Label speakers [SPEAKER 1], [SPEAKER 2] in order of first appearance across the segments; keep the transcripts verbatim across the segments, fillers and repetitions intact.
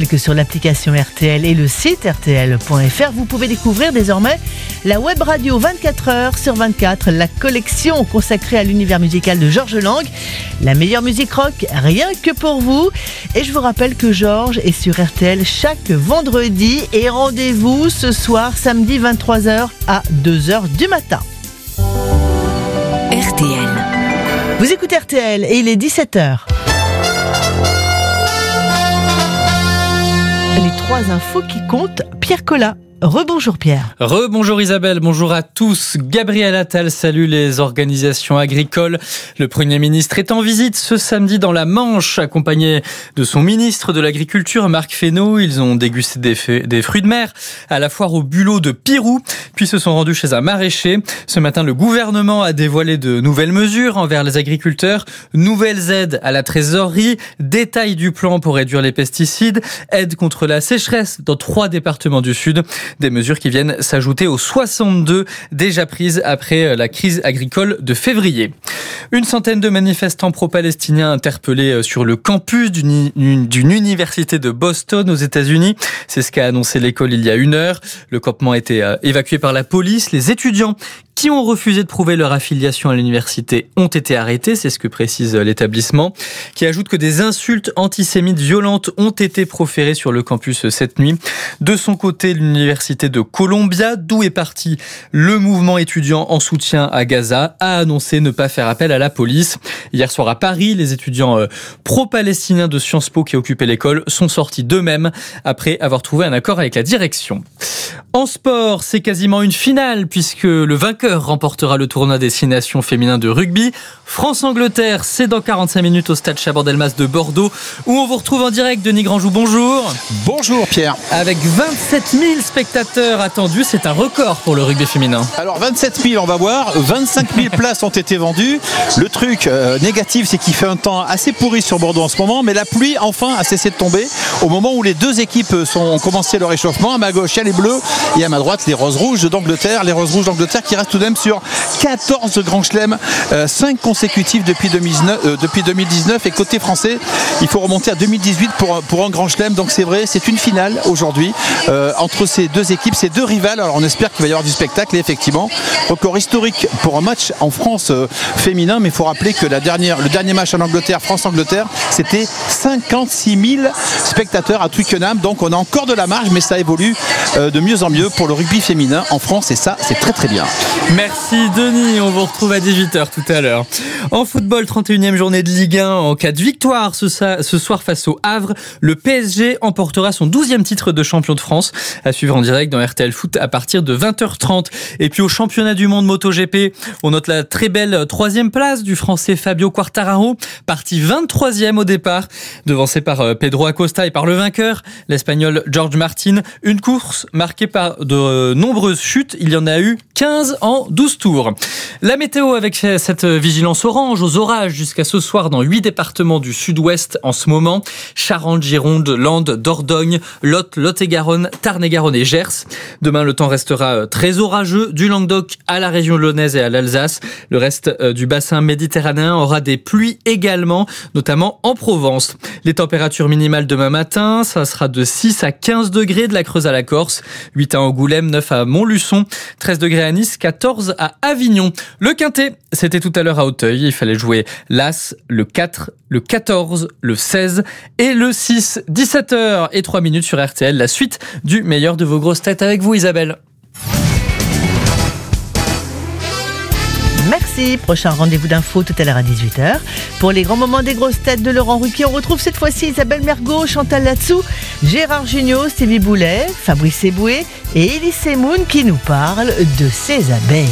[SPEAKER 1] mais que sur l'application R T L et le site R T L point F R, vous pouvez découvrir désormais la web radio vingt-quatre heures sur vingt-quatre, la collection consacrée à l'univers musical de Georges Lang, la meilleure musique rock, rien que pour vous. Et je vous rappelle que Georges est sur R T L chaque vendredi et rendez-vous ce soir, samedi vingt-trois heures à deux heures du matin.
[SPEAKER 2] R T L.
[SPEAKER 1] Vous écoutez R T L et il est dix-sept heures. Les trois infos qui comptent, Pierre Collat. Rebonjour Pierre.
[SPEAKER 3] Rebonjour Isabelle, bonjour à tous. Gabriel Attal salue les organisations agricoles. Le Premier ministre est en visite ce samedi dans la Manche, accompagné de son ministre de l'Agriculture, Marc Fesneau. Ils ont dégusté des, f- des fruits de mer à la foire au Bulot de Pirou, puis se sont rendus chez un maraîcher. Ce matin, le gouvernement a dévoilé de nouvelles mesures envers les agriculteurs. Nouvelles aides à la trésorerie, détail du plan pour réduire les pesticides, aide contre la sécheresse dans trois départements du Sud. Des mesures qui viennent s'ajouter aux soixante-deux déjà prises après la crise agricole de février. Une centaine de manifestants pro-palestiniens interpellés sur le campus d'une, d'une université de Boston aux États-Unis. C'est ce qu'a annoncé l'école il y a une heure. Le campement a été évacué par la police. Les étudiants qui ont refusé de prouver leur affiliation à l'université ont été arrêtés, c'est ce que précise l'établissement, qui ajoute que des insultes antisémites violentes ont été proférées sur le campus cette nuit. De son côté, l'université de Columbia, d'où est parti le mouvement étudiant en soutien à Gaza, a annoncé ne pas faire appel à la police. Hier soir à Paris, les étudiants pro-palestiniens de Sciences Po qui occupaient l'école sont sortis d'eux-mêmes après avoir trouvé un accord avec la direction. En sport, c'est quasiment une finale puisque le vainqueur remportera le tournoi des six nations féminins de rugby. France-Angleterre, c'est dans quarante-cinq minutes au stade Chaban-Delmas de Bordeaux où on vous retrouve en direct. Denis Grandjou, bonjour.
[SPEAKER 4] Bonjour Pierre.
[SPEAKER 3] Avec vingt-sept mille spectateurs attendus, c'est un record pour le rugby féminin.
[SPEAKER 4] Alors vingt-sept mille, on va voir. vingt-cinq mille places ont été vendues. Le truc euh, négatif, c'est qu'il fait un temps assez pourri sur Bordeaux en ce moment, mais la pluie enfin a cessé de tomber au moment où les deux équipes sont, ont commencé leur échauffement. À ma gauche, il y a les Bleus et à ma droite, les Roses Rouges d'Angleterre. Les Roses Rouges d'Angleterre qui restent tout de même sur quatorze grands chelems, euh, cinq consécutifs depuis deux mille dix-neuf, euh, depuis deux mille dix-neuf. Et côté français, il faut remonter à deux mille dix-huit pour, pour un grand chelem. Donc c'est vrai, c'est une finale aujourd'hui euh, entre ces deux équipes, ces deux rivales. Alors on espère qu'il va y avoir du spectacle et effectivement, record historique pour un match en France euh, féminin. Mais il faut rappeler que la dernière, le dernier match en Angleterre, France-Angleterre, c'était cinquante-six mille spectateurs à Twickenham. Donc on a encore de la marge, mais ça évolue euh, de mieux en mieux pour le rugby féminin en France et ça, c'est très très bien.
[SPEAKER 3] Merci Denis, on vous retrouve à dix-huit heures tout à l'heure. En football, trente et unième journée de Ligue un. En cas de victoire ce, ce soir face au Havre, le P S G emportera son douzième titre de champion de France. À suivre en direct dans R T L Foot à partir de vingt heures trente. Et puis au championnat du monde MotoGP, on note la très belle troisième place du Français Fabio Quartararo, parti vingt-troisième au départ, devancé par Pedro Acosta et par le vainqueur, l'Espagnol George Martin. Une course marquée par de nombreuses chutes, il y en a eu quinze en douze tours. La météo avec cette vigilance orange aux orages jusqu'à ce soir dans huit départements du sud-ouest en ce moment. Charente, Gironde, Landes, Dordogne, Lot, Lot-et-Garonne, Tarn-et-Garonne et Gers. Demain, le temps restera très orageux du Languedoc à la région lyonnaise et à l'Alsace. Le reste du bassin méditerranéen aura des pluies également, notamment en Provence. Les températures minimales demain matin, ça sera de six à quinze degrés de la Creuse à la Corse, huit à Angoulême, neuf à Montluçon, treize degrés à Nice, quatorze à Avignon. Le quintet, c'était tout à l'heure à Auteuil. Il fallait jouer l'As, le quatre, le quatorze, le seize et le six. dix-sept heures et trois minutes sur R T L. La suite du meilleur de vos grosses têtes avec vous, Isabelle.
[SPEAKER 1] Merci. Prochain rendez-vous d'infos tout à l'heure à dix-huit heures. Pour les grands moments des grosses têtes de Laurent Ruquier, on retrouve cette fois-ci Isabelle Mergo, Chantal Latsou, Gérard Jugnot, Stevie Boulet, Fabrice Eboué et Elie Semoun qui nous parlent de ses abeilles.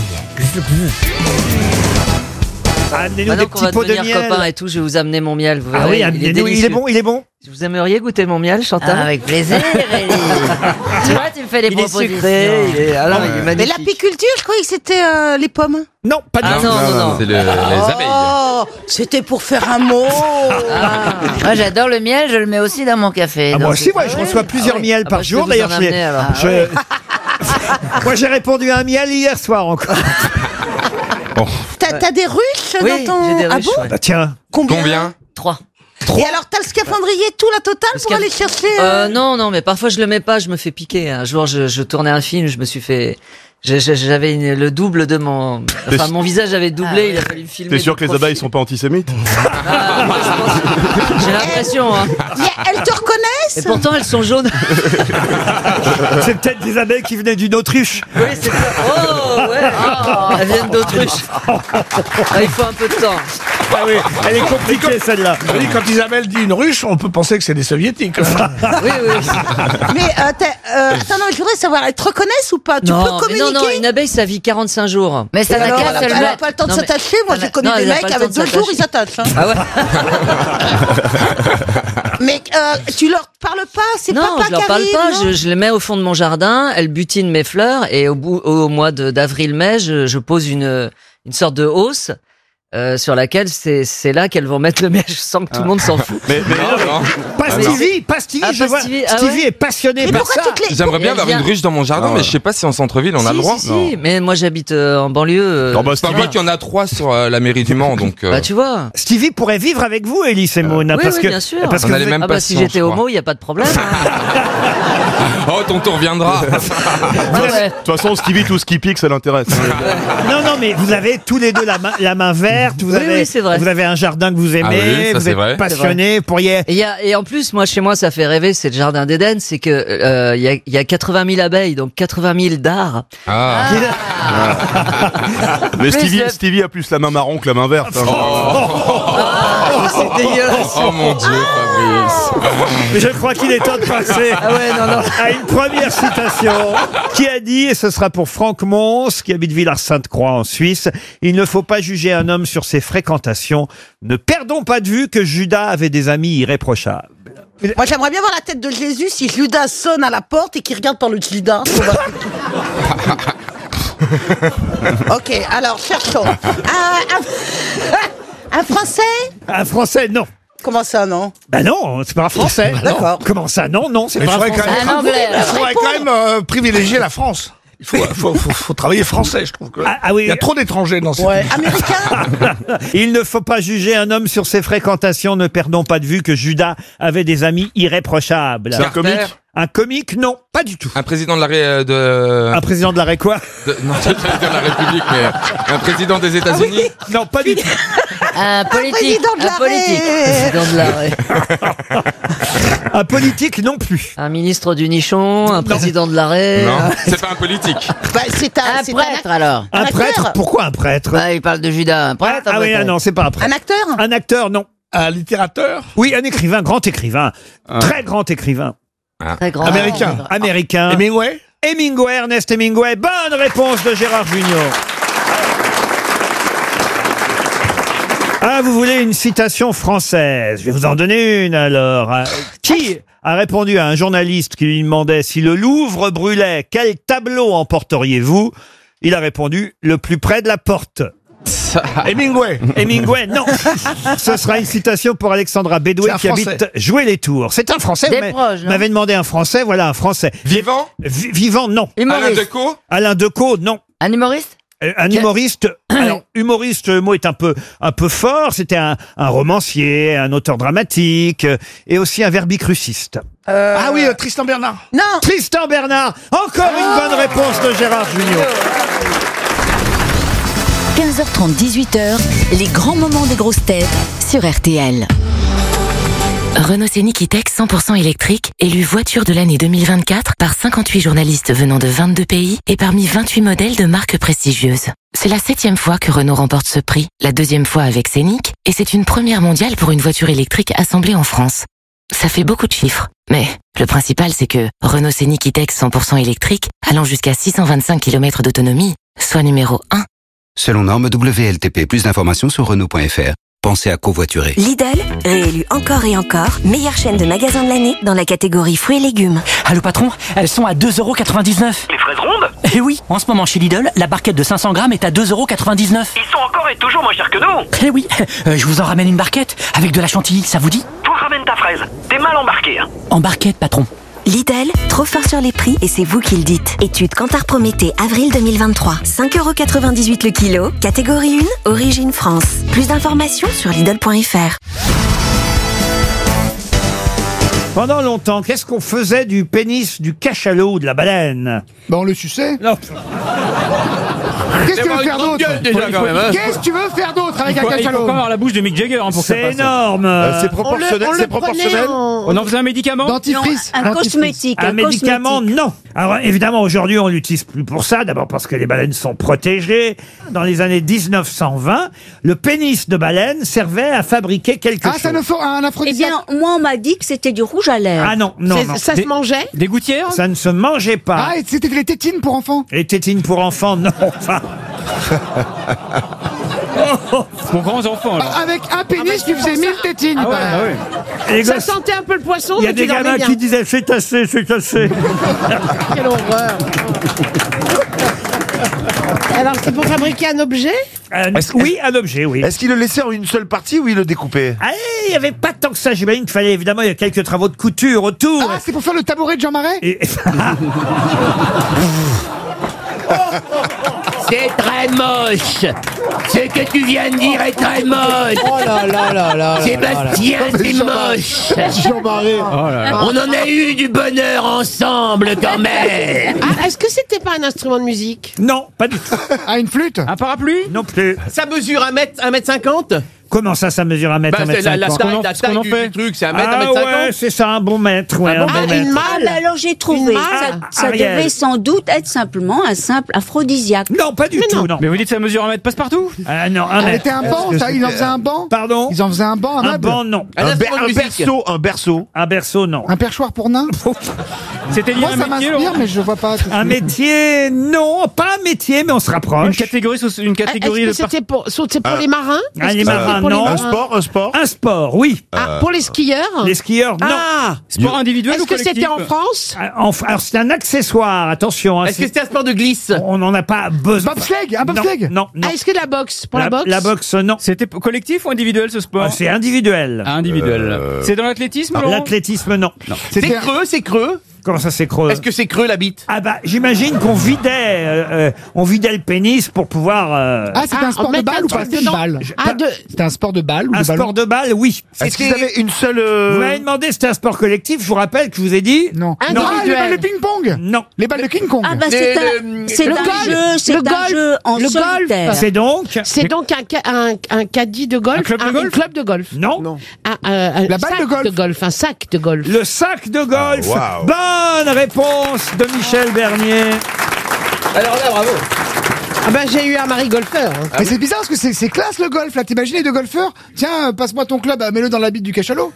[SPEAKER 5] Amenez-nous des petits pots de miel. Copains et tout, je vais vous amener mon miel. Vous
[SPEAKER 6] ah
[SPEAKER 5] verrez,
[SPEAKER 6] oui, amenez-nous, il, il est bon, il est bon.
[SPEAKER 5] Vous aimeriez goûter mon miel, Chantal?
[SPEAKER 6] Ah, avec plaisir, Elie.
[SPEAKER 5] Tu vois, tu me fais des
[SPEAKER 6] il
[SPEAKER 5] propositions.
[SPEAKER 6] Est sucré, il est, alors,
[SPEAKER 5] euh,
[SPEAKER 6] il est magnifique.
[SPEAKER 7] Mais l'apiculture, je croyais que c'était euh, les pommes.
[SPEAKER 6] Non, pas du
[SPEAKER 5] ah,
[SPEAKER 6] tout.
[SPEAKER 5] Non, non, non.
[SPEAKER 8] C'est le, les abeilles.
[SPEAKER 7] Oh, c'était pour faire un mot.
[SPEAKER 9] Ah. Moi, j'adore le miel, je le mets aussi dans mon café.
[SPEAKER 6] Ah, moi aussi, moi, je reçois plusieurs ah, oui. miels
[SPEAKER 5] ah,
[SPEAKER 6] par
[SPEAKER 5] bah,
[SPEAKER 6] jour. D'ailleurs,
[SPEAKER 5] amener,
[SPEAKER 6] j'ai,
[SPEAKER 5] ah,
[SPEAKER 6] je...
[SPEAKER 5] ouais.
[SPEAKER 6] moi, j'ai répondu à un miel hier soir encore.
[SPEAKER 7] T'as, t'as des ruches
[SPEAKER 5] oui,
[SPEAKER 7] dans ton...
[SPEAKER 5] j'ai des ruches,
[SPEAKER 7] ah bon
[SPEAKER 5] ouais.
[SPEAKER 6] Bah, tiens.
[SPEAKER 7] Combien,
[SPEAKER 8] Combien
[SPEAKER 5] Trois.
[SPEAKER 7] Et alors, t'as le scaphandrier, tout la totale
[SPEAKER 5] Le
[SPEAKER 7] pour
[SPEAKER 5] scap-
[SPEAKER 7] aller chercher.
[SPEAKER 5] Euh,
[SPEAKER 7] euh,
[SPEAKER 5] non, non, mais parfois je le mets pas, je me fais piquer. Un jour, je, je tournais un film, je me suis fait. je- je- J'avais une- le double de mon. Enfin,
[SPEAKER 2] T'es-
[SPEAKER 5] mon visage avait doublé, il a fallu me filmer.
[SPEAKER 2] T'es sûr
[SPEAKER 5] de
[SPEAKER 2] que les
[SPEAKER 5] profil.
[SPEAKER 2] abeilles sont pas antisémites?
[SPEAKER 5] Ah, moi, je pense- J'ai l'impression, hein.
[SPEAKER 7] mais elles te reconnaissent
[SPEAKER 5] Et pourtant, elles sont jaunes.
[SPEAKER 6] C'est peut-être des abeilles qui venaient d'une autruche.
[SPEAKER 5] Oui, c'est ça. Oh, ouais. Elles viennent d'Autruche. Ah, il faut un peu de temps.
[SPEAKER 6] Ah oui, elle est compliquée celle-là.
[SPEAKER 8] Oui, quand Isabelle dit une ruche, on peut penser que c'est des soviétiques.
[SPEAKER 5] Oui, oui.
[SPEAKER 7] Mais euh, t'as- euh, attends, non, je voudrais savoir, elles te reconnaissent ou pas? Tu
[SPEAKER 5] non,
[SPEAKER 7] peux
[SPEAKER 5] mais
[SPEAKER 7] communiquer?
[SPEAKER 5] non, non, une abeille, ça vit quarante-cinq jours.
[SPEAKER 9] Mais ça n'a
[SPEAKER 7] Alors,
[SPEAKER 9] qu'à
[SPEAKER 7] elle a-
[SPEAKER 9] se le
[SPEAKER 7] elle a
[SPEAKER 9] mettre.
[SPEAKER 7] pas le temps de
[SPEAKER 5] Non, mais-
[SPEAKER 7] s'attacher. Moi, j'ai connu
[SPEAKER 5] Non,
[SPEAKER 7] des
[SPEAKER 5] elle a
[SPEAKER 7] mecs
[SPEAKER 5] pas le
[SPEAKER 7] avec
[SPEAKER 5] temps de
[SPEAKER 7] deux jours,
[SPEAKER 5] s'attacher.
[SPEAKER 7] ils s'attachent. hein.
[SPEAKER 5] Ah ouais.
[SPEAKER 7] Mais euh, tu leur parles pas? C'est
[SPEAKER 5] Non,
[SPEAKER 7] papa
[SPEAKER 5] je leur
[SPEAKER 7] qui
[SPEAKER 5] parle
[SPEAKER 7] arrive,
[SPEAKER 5] pas.
[SPEAKER 7] non
[SPEAKER 5] Je, je les mets au fond de mon jardin. Elles butinent mes fleurs et au bout, au mois de- d'avril-mai, je, je pose une une sorte de hausse. Euh, sur laquelle c'est c'est là qu'elles vont mettre le miel. Je sens que tout le monde s'en fout.
[SPEAKER 2] Mais, mais
[SPEAKER 6] Pas Stevie, pas Stevie,
[SPEAKER 5] Ah,
[SPEAKER 6] je
[SPEAKER 5] pas
[SPEAKER 6] vois.
[SPEAKER 5] Stevie, ah
[SPEAKER 6] Stevie
[SPEAKER 5] ouais.
[SPEAKER 6] est passionné
[SPEAKER 7] Mais
[SPEAKER 6] par
[SPEAKER 7] pourquoi
[SPEAKER 6] ça.
[SPEAKER 7] toutes les.
[SPEAKER 10] J'aimerais bien
[SPEAKER 5] Elle
[SPEAKER 10] avoir
[SPEAKER 5] vient-
[SPEAKER 10] une ruche dans mon jardin,
[SPEAKER 2] Ah
[SPEAKER 10] mais
[SPEAKER 2] ouais.
[SPEAKER 10] je sais pas si en centre-ville on a
[SPEAKER 5] si,
[SPEAKER 10] le droit.
[SPEAKER 5] si, si. Mais moi j'habite euh, en banlieue. euh,
[SPEAKER 2] Non, bah,
[SPEAKER 10] Je
[SPEAKER 2] Stevie,
[SPEAKER 10] vois qu'il y en a trois sur euh, la mairie du Mans, donc. euh,
[SPEAKER 5] bah tu vois.
[SPEAKER 6] Stevie pourrait vivre avec vous, Elise et Mona,
[SPEAKER 5] oui,
[SPEAKER 6] parce
[SPEAKER 5] oui,
[SPEAKER 6] que
[SPEAKER 5] bien sûr.
[SPEAKER 6] parce
[SPEAKER 10] On
[SPEAKER 6] que
[SPEAKER 10] a
[SPEAKER 6] vous
[SPEAKER 10] les
[SPEAKER 6] êtes-
[SPEAKER 10] mêmes
[SPEAKER 5] Ah bah si
[SPEAKER 10] passions,
[SPEAKER 5] j'étais
[SPEAKER 10] je crois.
[SPEAKER 5] homo, il y a pas de problème. hein.
[SPEAKER 10] Oh, ton tour viendra.
[SPEAKER 5] Ah ouais.
[SPEAKER 2] de toute façon, Stevie, tout ce qui pique, ça l'intéresse.
[SPEAKER 6] Non, non, mais vous avez tous les deux la main, la main verte. Vous
[SPEAKER 5] Oui,
[SPEAKER 6] avez,
[SPEAKER 5] oui, c'est vrai.
[SPEAKER 6] vous avez un jardin que vous aimez.
[SPEAKER 10] Ah oui, ça,
[SPEAKER 6] vous
[SPEAKER 10] c'est
[SPEAKER 6] êtes
[SPEAKER 10] vrai.
[SPEAKER 6] passionné. Vous pourriez.
[SPEAKER 5] Et, il y a, et en plus, moi, chez moi, ça fait rêver, c'est le jardin d'Éden, c'est que euh, il y, a, il y a quatre-vingt mille abeilles, donc quatre-vingt mille dards.
[SPEAKER 10] Ah.
[SPEAKER 2] Mais Stevie,
[SPEAKER 5] le-
[SPEAKER 2] Stevie a plus la main marron que la main verte. hein.
[SPEAKER 5] Ah, c'est dégueulasse.
[SPEAKER 10] Oh mon Dieu, Fabrice.
[SPEAKER 6] Je crois qu'il est temps de passer
[SPEAKER 5] Ah ouais, non, non.
[SPEAKER 6] à une première citation qui a dit, et ce sera pour Franck Mons, qui habite Villars-Sainte-Croix en Suisse, il ne faut pas juger un homme sur ses fréquentations. Ne perdons pas de vue que Judas avait des amis irréprochables.
[SPEAKER 7] Moi, j'aimerais bien voir la tête de Jésus si Judas sonne à la porte et qu'il regarde par le Judas. Ok, alors cherchons. Un, un- un Français?
[SPEAKER 6] Un Français, non.
[SPEAKER 7] Comment ça, non?
[SPEAKER 6] Ben non, c'est pas un Français.
[SPEAKER 7] D'accord.
[SPEAKER 6] Comment ça, non, non, c'est
[SPEAKER 8] Mais
[SPEAKER 6] pas
[SPEAKER 8] il
[SPEAKER 6] un
[SPEAKER 8] faudrait
[SPEAKER 6] Français.
[SPEAKER 8] quand même,
[SPEAKER 9] Un Anglais.
[SPEAKER 8] il faudrait quand même euh, privilégier la France. Il faut, faut, faut, faut travailler français, je trouve. Que
[SPEAKER 6] Ah, ah oui.
[SPEAKER 8] Il y a trop d'étrangers dans cette
[SPEAKER 7] Ouais. Américain?
[SPEAKER 6] Il ne faut pas juger un homme sur ses fréquentations. Ne perdons pas de vue que Judas avait des amis irréprochables.
[SPEAKER 10] C'est un comique.
[SPEAKER 6] Un comique? Non, pas du tout.
[SPEAKER 10] Un président de la ré, de,
[SPEAKER 6] Un président de l'arrêt quoi?
[SPEAKER 10] de- non, j'allais dire la République, mais un président des États-Unis.
[SPEAKER 6] Non, pas du tout.
[SPEAKER 9] Un politique.
[SPEAKER 7] président de
[SPEAKER 9] Un
[SPEAKER 7] l'arrêt.
[SPEAKER 9] politique.
[SPEAKER 5] Président de l'arrêt.
[SPEAKER 6] Un politique non plus.
[SPEAKER 5] Un ministre du nichon, un président de l'arrêt.
[SPEAKER 10] Non, c'est pas un politique.
[SPEAKER 7] Bah, c'est un,
[SPEAKER 9] Un
[SPEAKER 7] c'est
[SPEAKER 9] prêtre
[SPEAKER 7] un,
[SPEAKER 9] alors.
[SPEAKER 6] Un,
[SPEAKER 7] Un acteur.
[SPEAKER 6] prêtre? Pourquoi un prêtre?
[SPEAKER 9] Bah, il parle de Judas. Un prêtre.
[SPEAKER 6] Ah, ah oui,
[SPEAKER 9] peut-être.
[SPEAKER 6] ah non, c'est pas un prêtre.
[SPEAKER 7] un acteur?
[SPEAKER 6] Un acteur, non.
[SPEAKER 8] Un littérateur
[SPEAKER 6] Oui, un écrivain, grand écrivain. Très grand écrivain.
[SPEAKER 5] Très grand.
[SPEAKER 8] américain.
[SPEAKER 6] Américain.
[SPEAKER 8] Hemingway.
[SPEAKER 6] Hemingway, Ernest Hemingway. Bonne réponse de Gérard Junior. Ah, vous voulez une citation française? Je vais vous en donner une alors. Euh, Qui a répondu à un journaliste qui lui demandait si le Louvre brûlait, quel tableau emporteriez-vous? Il a répondu le plus près de la porte.
[SPEAKER 8] Hemingway.
[SPEAKER 6] Hemingway, non. Ce sera une citation pour Alexandra Bédoué
[SPEAKER 8] C'est un
[SPEAKER 6] qui
[SPEAKER 8] Français.
[SPEAKER 6] habite Jouer-les-Tours. C'est un Français.
[SPEAKER 9] Des
[SPEAKER 6] vous m'avez-
[SPEAKER 9] proches, non
[SPEAKER 6] m'avez demandé un Français, voilà un Français.
[SPEAKER 10] Vivant.
[SPEAKER 6] Vi- vivant, non.
[SPEAKER 10] Alain
[SPEAKER 9] Humoriste.
[SPEAKER 10] Decaux.
[SPEAKER 6] Alain Decaux, non.
[SPEAKER 9] Un humoriste.
[SPEAKER 6] Euh, Un humoriste, alors humoriste, le mot est un peu un peu fort. C'était un, un romancier, un auteur dramatique euh, et aussi un verbicruciste.
[SPEAKER 7] Euh,
[SPEAKER 8] Ah oui, euh, Tristan Bernard.
[SPEAKER 7] Non.
[SPEAKER 6] Tristan Bernard, encore une bonne réponse de Gérard Junior.
[SPEAKER 11] quinze heures trente, dix-huit heures, les grands moments des grosses têtes sur R T L.
[SPEAKER 12] Renault Scénic E-Tech cent pour cent électrique, élu voiture de l'année deux mille vingt-quatre par cinquante-huit journalistes venant de vingt-deux pays et parmi vingt-huit modèles de marques prestigieuses. C'est la septième fois que Renault remporte ce prix, la deuxième fois avec Scénic, et c'est une première mondiale pour une voiture électrique assemblée en France. Ça fait beaucoup de chiffres, mais le principal c'est que Renault Scénic E-Tech cent pour cent électrique, allant jusqu'à six cent vingt-cinq kilomètres d'autonomie, soit numéro un.
[SPEAKER 13] Selon norme W L T P, plus d'informations sur Renault point F R. Pensez à covoiturer.
[SPEAKER 11] Lidl, réélu encore et encore, meilleure chaîne de magasins de l'année dans la catégorie fruits et légumes.
[SPEAKER 14] Allô patron, elles sont à deux euros quatre-vingt-dix-neuf.
[SPEAKER 15] Les fraises rondes?
[SPEAKER 14] Eh oui, en ce moment chez Lidl, la barquette de cinq cents grammes est à deux euros quatre-vingt-dix-neuf.
[SPEAKER 15] Ils sont encore et toujours moins chers que nous.
[SPEAKER 14] Eh oui, euh, je vous en ramène une barquette avec de la chantilly, ça vous dit?
[SPEAKER 15] Toi ramène ta fraise. T'es mal embarqué. Hein.
[SPEAKER 14] En barquette patron.
[SPEAKER 11] Lidl, trop fort sur les prix et c'est vous qui le dites. Étude Kantar Prométhée, avril deux mille vingt-trois. cinq euros quatre-vingt-dix-huit le kilo, catégorie un, origine France. Plus d'informations sur Lidl point F R.
[SPEAKER 6] Pendant longtemps, qu'est-ce qu'on faisait du pénis du cachalot de la baleine?
[SPEAKER 8] Bah on le suçait.
[SPEAKER 6] Non.
[SPEAKER 8] Qu'est-ce que tu veux faire d'autre
[SPEAKER 10] déjà, quand même, hein.
[SPEAKER 8] Qu'est-ce que tu veux faire d'autre avec un
[SPEAKER 14] Il faut
[SPEAKER 8] cachalot
[SPEAKER 14] pas avoir la bouche de Mick Jagger hein, pour que ça
[SPEAKER 6] C'est
[SPEAKER 14] passe.
[SPEAKER 6] énorme.
[SPEAKER 2] Euh, c'est
[SPEAKER 7] On le-
[SPEAKER 2] proportionnel.
[SPEAKER 7] on le
[SPEAKER 2] C'est proportionnel.
[SPEAKER 7] prenait en-
[SPEAKER 14] On en faisait un médicament
[SPEAKER 8] Dentifrice.
[SPEAKER 9] Un
[SPEAKER 8] Dentifrice.
[SPEAKER 9] cosmétique.
[SPEAKER 6] Un médicament,
[SPEAKER 9] cosmétique.
[SPEAKER 6] non. Alors évidemment, aujourd'hui, on l'utilise plus pour ça. D'abord parce que les baleines sont protégées. Dans les années dix-neuf cent vingt, le pénis de baleine servait à fabriquer quelque
[SPEAKER 8] Ah,
[SPEAKER 6] chose.
[SPEAKER 8] ça ne faut un
[SPEAKER 9] Eh
[SPEAKER 8] aphrodisiaque.
[SPEAKER 9] bien, moi, on m'a dit que c'était du rouge à lèvres.
[SPEAKER 6] Ah non, non,
[SPEAKER 7] C'est-
[SPEAKER 6] non.
[SPEAKER 7] Ça se mangeait?
[SPEAKER 14] Des gouttières
[SPEAKER 6] Ça ne se mangeait pas.
[SPEAKER 8] Ah, et c'était les tétines pour enfants.
[SPEAKER 6] Les tétines pour enfants, non. Enfin,
[SPEAKER 14] Pour grands enfants, là.
[SPEAKER 8] Ah, Avec un pénis, tu faisais mille tétines.
[SPEAKER 14] Ah ouais,
[SPEAKER 8] bah.
[SPEAKER 14] ah ouais.
[SPEAKER 6] les
[SPEAKER 7] Ça
[SPEAKER 6] gosses-
[SPEAKER 7] sentait un peu le poisson,
[SPEAKER 6] il y a
[SPEAKER 7] mais
[SPEAKER 6] des
[SPEAKER 7] tu dormais
[SPEAKER 6] gamins
[SPEAKER 7] bien.
[SPEAKER 6] qui disaient c'est assez, c'est assez.
[SPEAKER 7] Quelle horreur. Alors, c'est pour fabriquer un objet?
[SPEAKER 6] Euh, oui, un objet, oui.
[SPEAKER 16] Est-ce qu'il le laissait en une seule partie ou il le découpait?
[SPEAKER 6] Ah, il n'y avait pas tant que ça. J'imagine qu'il fallait évidemment, il y a quelques travaux de couture autour.
[SPEAKER 8] Ah, c'est pour faire le tabouret de Jean Marais.
[SPEAKER 6] Et-
[SPEAKER 17] C'est très moche. Ce que tu viens de dire est très moche.
[SPEAKER 8] Oh là là là là.
[SPEAKER 17] Sébastien, c'est moche.
[SPEAKER 8] Jean Marais.
[SPEAKER 17] On en a eu du bonheur ensemble quand même.
[SPEAKER 7] Ah, est-ce que c'était pas un instrument de musique?
[SPEAKER 6] Non, pas du tout.
[SPEAKER 8] Ah, une flûte.
[SPEAKER 14] Un parapluie
[SPEAKER 6] Non plus.
[SPEAKER 10] Ça mesure un mètre, un mètre cinquante.
[SPEAKER 6] Comment ça, ça mesure un mètre,
[SPEAKER 10] Bah,
[SPEAKER 6] un
[SPEAKER 10] c'est
[SPEAKER 6] mètre
[SPEAKER 10] la, la
[SPEAKER 6] cinquante
[SPEAKER 10] taille,
[SPEAKER 14] qu'on en-
[SPEAKER 10] la
[SPEAKER 14] ce qu'on
[SPEAKER 10] taille
[SPEAKER 14] en
[SPEAKER 10] du,
[SPEAKER 14] fait.
[SPEAKER 10] du truc, c'est un mètre, un
[SPEAKER 6] Ah
[SPEAKER 10] mètre cinquante.
[SPEAKER 6] ouais, c'est ça, un bon mètre. Ouais, un
[SPEAKER 7] Ah,
[SPEAKER 6] bon
[SPEAKER 7] une
[SPEAKER 6] mètre.
[SPEAKER 7] malle.
[SPEAKER 9] Ah, bah alors j'ai trouvé.
[SPEAKER 7] Une
[SPEAKER 9] Ça,
[SPEAKER 7] malle.
[SPEAKER 9] ça
[SPEAKER 6] Ariel.
[SPEAKER 9] devait sans doute être simplement un simple aphrodisiaque.
[SPEAKER 6] Non, pas du
[SPEAKER 7] Mais
[SPEAKER 6] tout,
[SPEAKER 7] non.
[SPEAKER 6] non.
[SPEAKER 14] Mais vous dites que ça mesure un mètre passe-partout
[SPEAKER 6] Ah non, un
[SPEAKER 8] Elle
[SPEAKER 6] mètre.
[SPEAKER 8] était un banc, ça. Ils en faisaient un banc.
[SPEAKER 6] Pardon.
[SPEAKER 8] Ils en faisaient un banc, un
[SPEAKER 6] Un
[SPEAKER 8] meuble.
[SPEAKER 6] banc, non.
[SPEAKER 10] Un
[SPEAKER 16] Un,
[SPEAKER 10] instrument
[SPEAKER 16] ber-
[SPEAKER 10] de
[SPEAKER 16] un
[SPEAKER 10] musique.
[SPEAKER 16] berceau, un berceau.
[SPEAKER 6] Un berceau, non.
[SPEAKER 8] Un perchoir pour nains.
[SPEAKER 14] C'était lié
[SPEAKER 8] Moi,
[SPEAKER 14] à
[SPEAKER 8] ça
[SPEAKER 14] un métier,
[SPEAKER 8] m'inspire,
[SPEAKER 14] Laurent
[SPEAKER 8] mais je vois pas. tout
[SPEAKER 6] Un
[SPEAKER 8] de suite.
[SPEAKER 6] métier, non, pas un métier, mais on se
[SPEAKER 14] Une
[SPEAKER 6] rapproche.
[SPEAKER 14] catégorie, soci- une catégorie
[SPEAKER 7] Est-ce
[SPEAKER 14] de
[SPEAKER 7] que c'était pour, c'est pour les marins?
[SPEAKER 6] Ah,
[SPEAKER 7] Est-ce
[SPEAKER 6] les
[SPEAKER 7] que c'était
[SPEAKER 6] marins,
[SPEAKER 7] pour les
[SPEAKER 6] non.
[SPEAKER 16] Un
[SPEAKER 7] marins
[SPEAKER 16] sport, un sport.
[SPEAKER 6] Un sport, oui.
[SPEAKER 7] Ah, pour les skieurs?
[SPEAKER 6] Les skieurs, non.
[SPEAKER 10] Ah,
[SPEAKER 14] sport individuel
[SPEAKER 7] Est-ce
[SPEAKER 14] ou
[SPEAKER 7] que
[SPEAKER 14] collectif?
[SPEAKER 7] c'était en France?
[SPEAKER 6] Ah, enfin, alors c'est un accessoire, attention. hein,
[SPEAKER 10] est-ce que
[SPEAKER 6] c'est-
[SPEAKER 10] c'était un sport de glisse?
[SPEAKER 6] on n'en a pas besoin.
[SPEAKER 8] Bobsleigh, un bobsleigh.
[SPEAKER 6] Non, non.
[SPEAKER 7] Ah, est-ce que la boxe? Pour la, boxe?
[SPEAKER 6] La boxe, non.
[SPEAKER 14] C'était collectif ou individuel ce sport
[SPEAKER 6] Ah, c'est individuel.
[SPEAKER 14] Ah, individuel. C'est dans l'athlétisme, Laurent
[SPEAKER 6] L'athlétisme, non.
[SPEAKER 10] C'est
[SPEAKER 8] C'était un-
[SPEAKER 10] creux, c'est creux.
[SPEAKER 6] Comment ça, c'est creux?
[SPEAKER 10] Est-ce que c'est creux la bite?
[SPEAKER 6] Ah bah, j'imagine qu'on vidait, euh, euh, on vidait le pénis pour pouvoir. euh,
[SPEAKER 8] Ah, c'était
[SPEAKER 7] Ah,
[SPEAKER 8] un sport
[SPEAKER 7] on
[SPEAKER 8] de
[SPEAKER 7] met
[SPEAKER 8] balle
[SPEAKER 7] un
[SPEAKER 8] ou pas?
[SPEAKER 7] truc
[SPEAKER 8] C'était une
[SPEAKER 7] dedans.
[SPEAKER 8] balle.
[SPEAKER 7] Ah, de...
[SPEAKER 8] C'était un sport de balle ou
[SPEAKER 6] un
[SPEAKER 8] de ballon?
[SPEAKER 6] sport de balle, oui.
[SPEAKER 16] Est-ce qu'ils avaient une seule.
[SPEAKER 6] Vous
[SPEAKER 16] euh,
[SPEAKER 6] m'avez demandé si c'était un sport collectif. Je vous rappelle que je vous ai dit.
[SPEAKER 8] Non.
[SPEAKER 7] Un
[SPEAKER 8] Non, ah, les
[SPEAKER 7] individuel.
[SPEAKER 8] balles de ping-pong.
[SPEAKER 6] Non.
[SPEAKER 8] Les balles de King Kong.
[SPEAKER 9] Ah bah
[SPEAKER 10] Les-
[SPEAKER 9] c'est
[SPEAKER 10] le-
[SPEAKER 9] un, c'est
[SPEAKER 7] le
[SPEAKER 9] un
[SPEAKER 7] golf,
[SPEAKER 9] jeu, c'est
[SPEAKER 7] le
[SPEAKER 9] un
[SPEAKER 7] golf,
[SPEAKER 9] jeu en
[SPEAKER 7] le golf.
[SPEAKER 9] solitaire.
[SPEAKER 6] C'est donc.
[SPEAKER 7] C'est donc un, ca- un, un caddie de golf?
[SPEAKER 14] Un club de
[SPEAKER 7] un,
[SPEAKER 14] golf
[SPEAKER 7] un club de golf.
[SPEAKER 6] Non.
[SPEAKER 7] Un, un- un
[SPEAKER 8] La balle
[SPEAKER 7] sac
[SPEAKER 8] de golf.
[SPEAKER 7] Un sac de golf.
[SPEAKER 6] Le sac de golf.
[SPEAKER 16] Ah, waouh.
[SPEAKER 6] Bonne réponse de Michel Bernier.
[SPEAKER 10] Alors là, bravo.
[SPEAKER 7] Ah ben j'ai eu un mari golfeur. hein.
[SPEAKER 8] Mais c'est bizarre parce que c'est c'est classe le golf là. T'imagines les deux golfeurs? Tiens, euh, passe-moi ton club, euh, mets-le dans la bite du cachalot.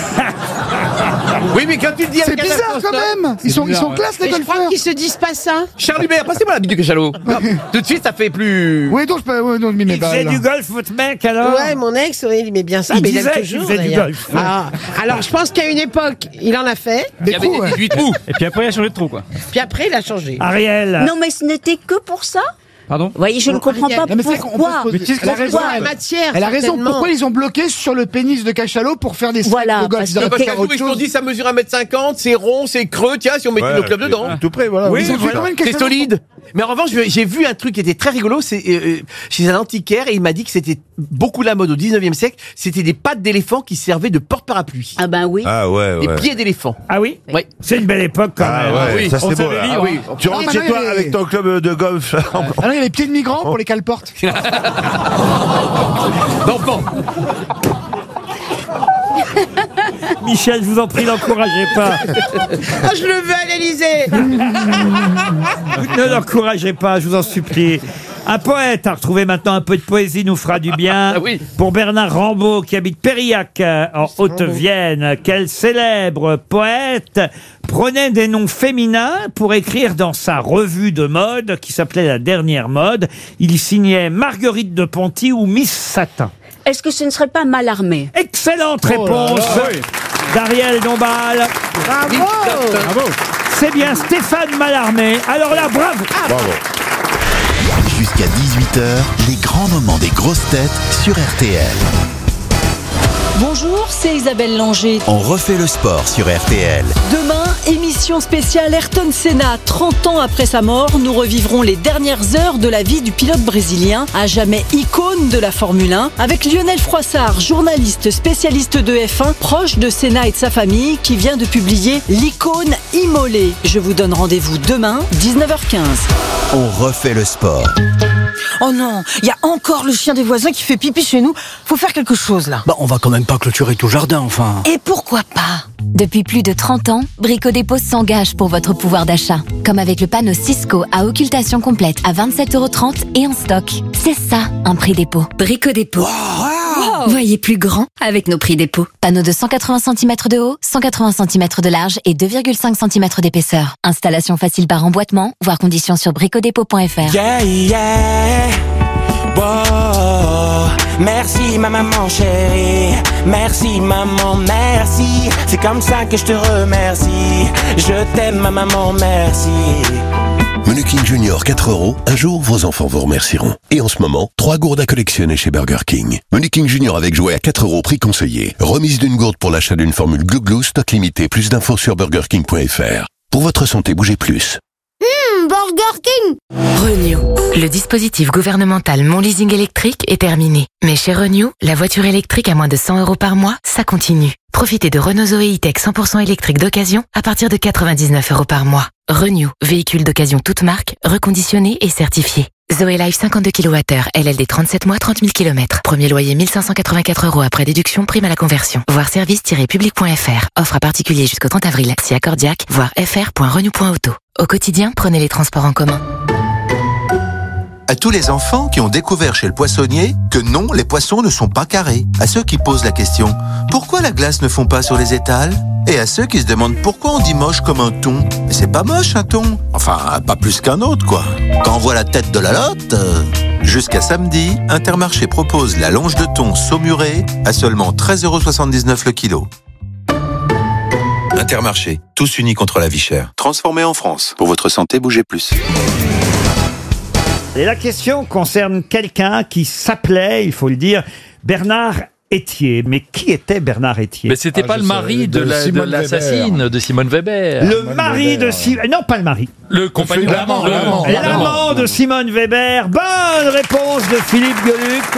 [SPEAKER 10] Oui, mais quand tu le dis
[SPEAKER 8] C'est
[SPEAKER 10] avec un
[SPEAKER 8] bizarre
[SPEAKER 10] accent
[SPEAKER 8] quand
[SPEAKER 10] stop-
[SPEAKER 8] même. Ils sont, ils
[SPEAKER 14] bizarre,
[SPEAKER 8] sont
[SPEAKER 14] ouais.
[SPEAKER 8] classe les
[SPEAKER 7] Mais je crois
[SPEAKER 8] golfeurs.
[SPEAKER 7] qu'ils se disent pas ça.
[SPEAKER 10] Charles Hubert, passez-moi la bite du cachalot. Tout de suite, ça fait plus.
[SPEAKER 8] Oui, donc je peux. Ouais, donc, je mets mes
[SPEAKER 6] Il faisait
[SPEAKER 8] balles.
[SPEAKER 6] du golf, votre mec, alors
[SPEAKER 7] Ouais, mon ex, ouais, il aimait bien ça,
[SPEAKER 6] Il
[SPEAKER 7] mais il
[SPEAKER 6] disait
[SPEAKER 7] aime
[SPEAKER 6] qu'il
[SPEAKER 7] toujours.
[SPEAKER 6] faisait du
[SPEAKER 7] d'ailleurs.
[SPEAKER 6] golf.
[SPEAKER 7] Ah, alors je pense qu'à une époque, il en a fait,
[SPEAKER 10] Il y avait des dix-huit trous.
[SPEAKER 14] Et puis après, il a changé de trou, quoi.
[SPEAKER 7] puis après il a changé.
[SPEAKER 6] Ariel.
[SPEAKER 9] Non mais ce n'était que pour ça.
[SPEAKER 14] Pardon
[SPEAKER 9] Vous voyez, je ne comprends pas
[SPEAKER 8] Non, mais c'est qu'on peut
[SPEAKER 9] pourquoi.
[SPEAKER 8] se poser-
[SPEAKER 14] Mais qu'est-ce
[SPEAKER 8] Elle a
[SPEAKER 14] qu'on
[SPEAKER 8] raison.
[SPEAKER 7] Pourquoi la
[SPEAKER 8] elle.
[SPEAKER 7] matière
[SPEAKER 8] Elle a raison.
[SPEAKER 7] certainement.
[SPEAKER 8] Pourquoi ils ont bloqué sur le pénis de cachalot pour faire des sacs
[SPEAKER 9] Voilà,
[SPEAKER 8] de golf?
[SPEAKER 9] parce
[SPEAKER 8] Ils auraient
[SPEAKER 9] que-
[SPEAKER 8] pu
[SPEAKER 10] Parce
[SPEAKER 8] faire
[SPEAKER 10] que
[SPEAKER 8] autre
[SPEAKER 10] je me
[SPEAKER 8] chose.
[SPEAKER 10] dis, ça mesure un mètre cinquante, c'est rond, c'est creux, tiens, si on mettait
[SPEAKER 16] Ouais,
[SPEAKER 10] nos clubs dedans.
[SPEAKER 16] Tout près, voilà.
[SPEAKER 6] Oui,
[SPEAKER 8] Ils ont fait
[SPEAKER 6] voilà.
[SPEAKER 8] combien de
[SPEAKER 10] C'est
[SPEAKER 8] cachalot?
[SPEAKER 10] solide. Mais en revanche, je- j'ai vu un truc qui était très rigolo, c'est euh, euh, chez un antiquaire, et il m'a dit que c'était beaucoup la mode au dix-neuvième siècle, c'était des pattes d'éléphant qui servaient de porte-parapluie.
[SPEAKER 9] Ah ben oui.
[SPEAKER 16] Ah ouais,
[SPEAKER 10] Des
[SPEAKER 16] ouais.
[SPEAKER 10] pieds d'éléphant.
[SPEAKER 6] Ah oui.
[SPEAKER 10] Oui.
[SPEAKER 6] C'est une belle époque quand
[SPEAKER 16] Ah
[SPEAKER 6] même.
[SPEAKER 16] ouais,
[SPEAKER 10] oui.
[SPEAKER 16] ça
[SPEAKER 14] On
[SPEAKER 16] c'est beau.
[SPEAKER 14] savait
[SPEAKER 16] là.
[SPEAKER 14] lire,
[SPEAKER 10] Ah oui.
[SPEAKER 16] Tu
[SPEAKER 8] Ah,
[SPEAKER 16] rentres
[SPEAKER 8] maintenant,
[SPEAKER 16] chez toi
[SPEAKER 8] il y a les-
[SPEAKER 16] avec ton club de golf.
[SPEAKER 8] Ah non, il y a les pieds de migrants pour les caleportes.
[SPEAKER 10] D'enfant.
[SPEAKER 6] Michel, je vous en prie, n'encouragez pas.
[SPEAKER 7] Ah, je le veux à l'Élysée.
[SPEAKER 6] Ne l'encouragez pas, je vous en supplie. Un poète à retrouver maintenant, un peu de poésie nous fera du bien.
[SPEAKER 10] Ah oui.
[SPEAKER 6] Pour Bernard Rambaud qui habite Périac euh, en Haute-Vienne. Quel célèbre poète prenait des noms féminins pour écrire dans sa revue de mode qui s'appelait La Dernière Mode. Il signait Marguerite de Ponty ou Miss Satin.
[SPEAKER 9] Est-ce que ce ne serait pas Mallarmé?
[SPEAKER 6] Excellente
[SPEAKER 8] Oh là
[SPEAKER 6] réponse
[SPEAKER 8] là,
[SPEAKER 6] d'Ariel Dombal.
[SPEAKER 7] Bravo.
[SPEAKER 14] Bravo.
[SPEAKER 6] C'est bien Stéphane Mallarmé. Alors là, bravo.
[SPEAKER 16] Bravo.
[SPEAKER 18] Jusqu'à dix-huit heures, les grands moments des grosses têtes sur R T L.
[SPEAKER 19] Bonjour, c'est Isabelle Langer.
[SPEAKER 18] On refait le sport sur R T L.
[SPEAKER 19] Demain, émission spéciale Ayrton Senna. trente ans après sa mort, nous revivrons les dernières heures de la vie du pilote brésilien, à jamais icône de la Formule un, avec Lionel Froissart, journaliste spécialiste de F un, proche de Senna et de sa famille, qui vient de publier L'icône immolée. Je vous donne rendez-vous demain, dix-neuf heures quinze.
[SPEAKER 18] On refait le sport.
[SPEAKER 20] Oh non, il y a encore le chien des voisins qui fait pipi chez nous. Faut faire quelque chose là.
[SPEAKER 14] Bah, on va quand même pas clôturer tout le jardin, enfin.
[SPEAKER 20] Et pourquoi pas?
[SPEAKER 21] Depuis plus de trente ans, Brico Dépôt s'engage pour votre pouvoir d'achat. Comme avec le panneau Cisco à occultation complète à vingt-sept euros trente et en stock. C'est ça, un prix dépôt. Brico Dépôt. Wow. Voyez plus grand avec nos prix dépôt. Panneau de cent quatre-vingts centimètres de haut, cent quatre-vingts centimètres de large et deux virgule cinq centimètres d'épaisseur. Installation facile par emboîtement, voire conditions sur bricodépôt point f r.
[SPEAKER 22] Yeah, yeah. Wow. Merci ma maman chérie, merci maman, merci. C'est comme ça que je te remercie. Je t'aime ma maman, merci.
[SPEAKER 23] Menu King Junior quatre euros, un jour vos enfants vous remercieront. Et en ce moment, trois gourdes à collectionner chez Burger King. Menu King Junior avec jouet à quatre euros, prix conseillé. Remise d'une gourde pour l'achat d'une formule Glouglou, stock limité. Plus d'infos sur burger king point f r. Pour votre santé, bougez plus.
[SPEAKER 21] Mmh, Burger King. Renew. Le dispositif gouvernemental Mon Leasing électrique est terminé. Mais chez Renew, la voiture électrique à moins de cent euros par mois, ça continue. Profitez de Renault Zoé E-Tech cent pour cent électrique d'occasion à partir de quatre-vingt-dix-neuf euros par mois. Renew, véhicule d'occasion toute marque, reconditionné et certifié. Zoé Life cinquante-deux kilowattheures, L L D trente-sept mois, trente mille kilomètres. Premier loyer mille cinq cent quatre-vingt-quatre euros après déduction, prime à la conversion. Voir service tiret public point f r. Offre à particulier jusqu'au trente avril. Si accordiaque, voir fr point renew point auto. Au quotidien, prenez les transports en commun.
[SPEAKER 24] À tous les enfants qui ont découvert chez le poissonnier que non, les poissons ne sont pas carrés. À ceux qui posent la question « Pourquoi la glace ne fond pas sur les étals ?» Et à ceux qui se demandent pourquoi on dit moche comme un thon. Mais c'est pas moche un thon. Enfin, pas plus qu'un autre, quoi. Quand on voit la tête de la lotte... Euh... Jusqu'à samedi, Intermarché propose la longe de thon saumurée à seulement treize euros soixante-dix-neuf le kilo. Intermarché, tous unis contre la vie chère. Transformé en France. Pour votre santé, bougez plus.
[SPEAKER 6] Et la question concerne quelqu'un qui s'appelait, il faut le dire, Bernard Etier. Mais qui était Bernard Etier?
[SPEAKER 25] Mais c'était
[SPEAKER 6] Ah,
[SPEAKER 25] pas
[SPEAKER 6] je
[SPEAKER 25] le mari
[SPEAKER 6] sais,
[SPEAKER 25] de,
[SPEAKER 6] de
[SPEAKER 25] la- de
[SPEAKER 6] Simone
[SPEAKER 25] l'assassine de Simone Weber.
[SPEAKER 6] Le mari de Simone... Non, pas le mari.
[SPEAKER 25] Le compagnon.
[SPEAKER 6] L'amant,
[SPEAKER 25] l'amant,
[SPEAKER 6] L'amant de Simone Weber. Bonne réponse de Philippe Gueluc.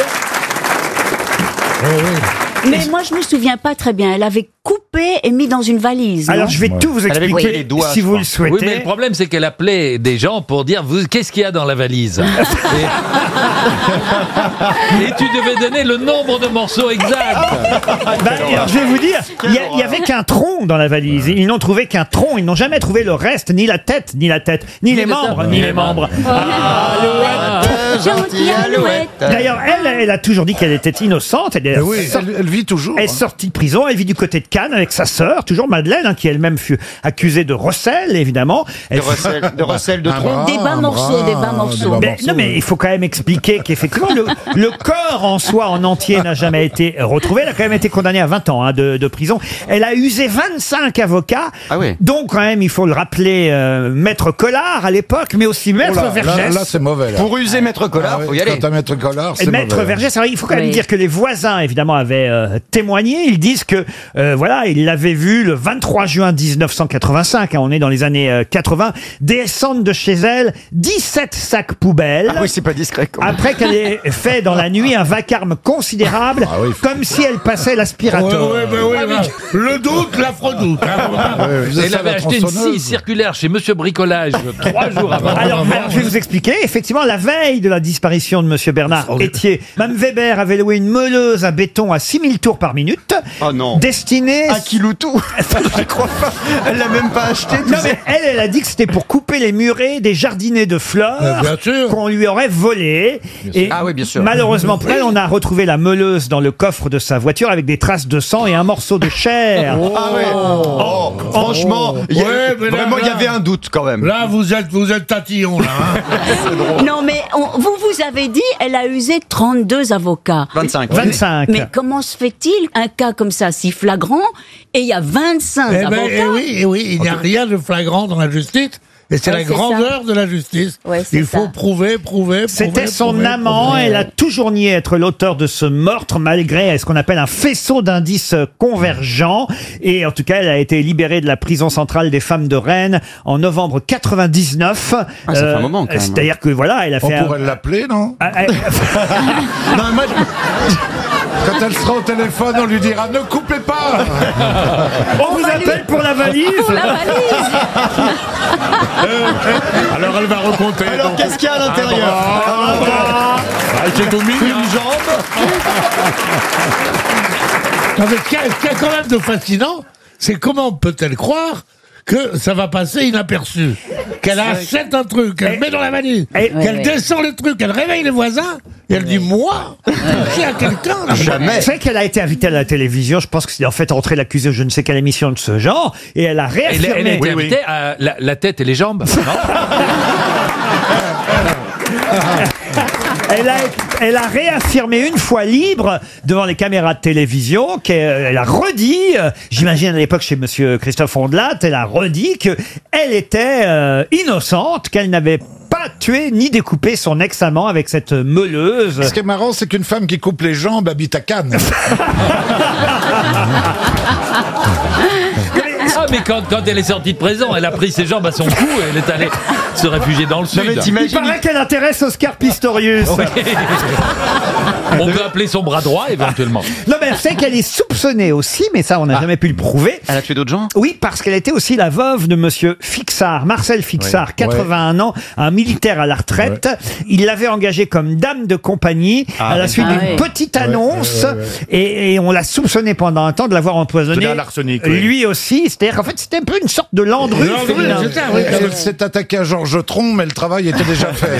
[SPEAKER 26] Mais moi, je me souviens pas très bien. Elle avait coupé et mis dans une valise.
[SPEAKER 6] Alors,
[SPEAKER 26] non
[SPEAKER 6] je vais tout vous
[SPEAKER 25] Elle avait
[SPEAKER 6] expliquer
[SPEAKER 25] coupé les doigts,
[SPEAKER 6] si
[SPEAKER 25] je
[SPEAKER 6] vous
[SPEAKER 25] crois.
[SPEAKER 6] le souhaitez.
[SPEAKER 25] Oui, mais le problème, c'est qu'elle appelait des gens pour dire vous, qu'est-ce qu'il y a dans la valise. et... et tu devais donner le nombre de morceaux exacts.
[SPEAKER 6] Bah, alors, je vais vous dire, il y a- il y avait qu'un tronc dans la valise. Ils n'ont trouvé qu'un tronc. Ils n'ont jamais trouvé le reste, ni la tête, ni la tête, ni, les
[SPEAKER 25] le
[SPEAKER 6] membres,
[SPEAKER 25] tête.
[SPEAKER 6] ni les membres. Alouette.
[SPEAKER 26] Gentille alouette.
[SPEAKER 6] D'ailleurs, elle, elle a toujours dit qu'elle était innocente. Elle, est
[SPEAKER 16] Oui, elle, elle vit toujours.
[SPEAKER 6] Elle est sortie de prison, elle vit du côté de Cannes avec sa sœur, toujours Madeleine, hein, qui elle-même fut accusée de recel, évidemment. Elle-
[SPEAKER 4] De recel- de recel de
[SPEAKER 16] Un
[SPEAKER 4] tronc.
[SPEAKER 16] bras,
[SPEAKER 26] Des bas
[SPEAKER 16] un
[SPEAKER 26] morceaux,
[SPEAKER 16] bras,
[SPEAKER 26] des bas morceaux.
[SPEAKER 6] Mais- non mais il faut quand même expliquer qu'effectivement le, le corps en soi en entier n'a jamais été retrouvé. Elle a quand même été condamnée à vingt ans hein, de, de prison. Elle a usé vingt-cinq avocats.
[SPEAKER 4] Ah oui.
[SPEAKER 6] Donc quand même il faut le rappeler, euh, maître Collard à l'époque, mais aussi maître
[SPEAKER 16] Oh là,
[SPEAKER 6] Vergès.
[SPEAKER 16] là, là, c'est mauvais. Là.
[SPEAKER 4] Pour user Maître Collard,
[SPEAKER 16] Ah oui,
[SPEAKER 4] faut y aller.
[SPEAKER 16] Quand t'as Maître Collard,
[SPEAKER 6] Et
[SPEAKER 16] c'est
[SPEAKER 6] Maître
[SPEAKER 16] mauvais.
[SPEAKER 6] Vergès, alors, il faut quand même
[SPEAKER 26] Oui.
[SPEAKER 6] dire que les voisins, évidemment, avaient euh, témoigné. Ils disent que, euh, voilà, ils l'avaient vu le vingt-trois juin mille neuf cent quatre-vingt-cinq, hein, on est dans les années euh, quatre-vingts, descendre de chez elle dix-sept sacs poubelles.
[SPEAKER 4] Ah oui, c'est pas discret. quand même.
[SPEAKER 6] Après qu'elle ait fait dans la nuit un vacarme considérable,
[SPEAKER 16] Ah oui.
[SPEAKER 6] comme si elle passait l'aspirateur.
[SPEAKER 16] Ouais, ouais, bah oui, bah, le doute, l'afro-doute. hein. Ouais, vous êtes
[SPEAKER 25] Elle
[SPEAKER 16] ça,
[SPEAKER 25] avait
[SPEAKER 16] la
[SPEAKER 25] acheté une
[SPEAKER 16] tronçonneuse.
[SPEAKER 25] scie circulaire chez Monsieur Bricolage trois jours avant.
[SPEAKER 6] Alors, alors, je vais vous expliquer. Effectivement, la veille de la disparition de Monsieur Bernard Etier, Mme Weber avait loué une meuleuse à béton à six mille tours par minute.
[SPEAKER 4] Oh non.
[SPEAKER 6] Destinée...
[SPEAKER 4] À Kiloutou. Je crois pas. Elle l'a même pas acheté. tu
[SPEAKER 6] Non
[SPEAKER 4] sais.
[SPEAKER 6] mais elle, elle a dit que c'était pour couper les murets des jardinets de fleurs
[SPEAKER 16] Euh, bien sûr.
[SPEAKER 6] qu'on lui aurait volés. Et
[SPEAKER 4] Ah oui, bien sûr.
[SPEAKER 6] malheureusement pour elle, on a retrouvé la meuleuse dans le coffre de sa voiture avec des traces de sang et un morceau de chair.
[SPEAKER 4] Ah ouais. Oh, franchement, il y a-
[SPEAKER 16] Ouais, mais là,
[SPEAKER 4] vraiment, il y
[SPEAKER 16] là-
[SPEAKER 4] avait un doute quand même.
[SPEAKER 16] Là, vous êtes, vous êtes tatillon, là. hein.
[SPEAKER 26] Non, mais on- vous vous avez dit, elle a usé trente-deux avocats.
[SPEAKER 4] vingt-cinq.
[SPEAKER 6] vingt-cinq.
[SPEAKER 26] Mais comment se fait-il un cas comme ça si flagrant et il y a vingt-cinq
[SPEAKER 16] Eh ben,
[SPEAKER 26] avocats?
[SPEAKER 16] eh oui, eh oui, il n'y a rien de flagrant dans la justice. Et c'est
[SPEAKER 26] Ouais,
[SPEAKER 16] la
[SPEAKER 26] c'est
[SPEAKER 16] grandeur de la justice.
[SPEAKER 26] Ouais, c'est
[SPEAKER 16] Il faut
[SPEAKER 26] ça.
[SPEAKER 16] prouver, prouver, prouver.
[SPEAKER 6] C'était son
[SPEAKER 16] prouver,
[SPEAKER 6] amant.
[SPEAKER 16] prouver.
[SPEAKER 6] Elle a toujours nié être l'auteur de ce meurtre, malgré ce qu'on appelle un faisceau d'indices convergents. Et en tout cas, elle a été libérée de la prison centrale des femmes de Rennes en novembre quatre-vingt-dix-neuf.
[SPEAKER 1] Ah, ça fait un moment, quand même.
[SPEAKER 6] C'est-à-dire que voilà, elle a
[SPEAKER 3] On
[SPEAKER 6] fait. un-
[SPEAKER 3] pourrait l'appeler, non
[SPEAKER 6] Ah, elle-
[SPEAKER 3] Non, moi, je- Quand elle sera au téléphone, on lui dira ne coupez pas.
[SPEAKER 6] On vous appelle pour la valise.
[SPEAKER 26] Pour la valise.
[SPEAKER 16] Alors elle va recompter.
[SPEAKER 1] Alors,
[SPEAKER 16] donc.
[SPEAKER 1] qu'est-ce qu'il y a à
[SPEAKER 16] Un
[SPEAKER 1] l'intérieur
[SPEAKER 16] bras,
[SPEAKER 6] Un bras.
[SPEAKER 16] Ah, c'est tout mignon. Une jambe. Non, mais ce qu'il y a- ce qu'il y a quand même de fascinant, c'est comment peut-elle croire que ça va passer inaperçu, qu'elle achète un truc, qu'elle met dans la valise,
[SPEAKER 6] Et-
[SPEAKER 16] qu'elle
[SPEAKER 26] ouais.
[SPEAKER 16] descend le truc, qu'elle réveille les voisins, et elle dit moi, toucher à quelqu'un.
[SPEAKER 6] Jamais. C'est vrai qu'elle a été invitée à la télévision. Je pense que c'est en fait entré l'accusée de je ne sais quelle émission de ce genre. Et elle a
[SPEAKER 25] Elle,
[SPEAKER 6] réaffirmé.
[SPEAKER 25] elle a été
[SPEAKER 6] Oui, oui.
[SPEAKER 25] invitée à la, la tête et les jambes. Non
[SPEAKER 6] Elle a, elle a réaffirmé une fois libre devant les caméras de télévision qu'elle a redit, euh, j'imagine à l'époque chez monsieur Christophe Ondelat, elle a redit qu'elle était euh, innocente, qu'elle n'avait pas tué ni découpé son ex-amant avec cette meuleuse.
[SPEAKER 3] Ce qui est marrant, c'est qu'une femme qui coupe les jambes habite à Cannes.
[SPEAKER 25] Ah, mais quand, quand elle est sortie de prison, elle a pris ses jambes à son cou et elle est allée se réfugier dans le sud.
[SPEAKER 6] Il paraît qu'elle intéresse Oscar Pistorius.
[SPEAKER 25] Oui. On peut appeler son bras droit éventuellement.
[SPEAKER 6] Non, mais c'est qu'elle est soupçonnée aussi, mais ça, on n'a jamais pu le prouver.
[SPEAKER 1] Elle a tué d'autres gens?
[SPEAKER 6] Oui, parce qu'elle était aussi la veuve de monsieur Fixard, Marcel Fixard,
[SPEAKER 3] Ouais.
[SPEAKER 6] quatre-vingt-un ans, un militaire à la retraite. Il l'avait engagée comme dame de compagnie
[SPEAKER 3] Ah,
[SPEAKER 6] à la
[SPEAKER 3] oui.
[SPEAKER 6] suite
[SPEAKER 26] Ah,
[SPEAKER 6] d'une
[SPEAKER 26] oui.
[SPEAKER 6] petite annonce.
[SPEAKER 3] ouais, ouais, ouais.
[SPEAKER 6] Et, et on l'a soupçonné pendant un temps de l'avoir empoisonné.
[SPEAKER 3] Donné à l'arsenic, oui.
[SPEAKER 6] Lui aussi. C'est-à-dire qu'en fait, c'était un peu une sorte de Landru.
[SPEAKER 16] Landru,
[SPEAKER 6] féminin.
[SPEAKER 16] c'est ça, oui.
[SPEAKER 3] Elle s'est attaquée à Georges Tron, mais le travail était déjà fait.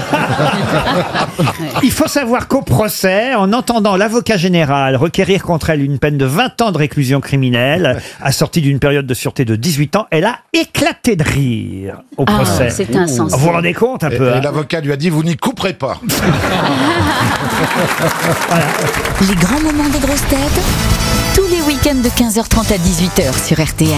[SPEAKER 6] Il faut savoir qu'au procès, en entendant l'avocat général requérir contre elle une peine de vingt ans de réclusion criminelle, assortie d'une période de sûreté de dix-huit ans, elle a éclaté de rire au
[SPEAKER 26] Ah,
[SPEAKER 6] procès.
[SPEAKER 26] c'est insensé.
[SPEAKER 6] Vous vous rendez compte un
[SPEAKER 3] Et,
[SPEAKER 6] peu
[SPEAKER 3] et
[SPEAKER 6] hein
[SPEAKER 3] l'avocat lui a dit vous n'y couperez pas.
[SPEAKER 5] Les grands moments des grosses têtes, tous les week-ends de quinze heures trente à dix-huit heures sur R T L.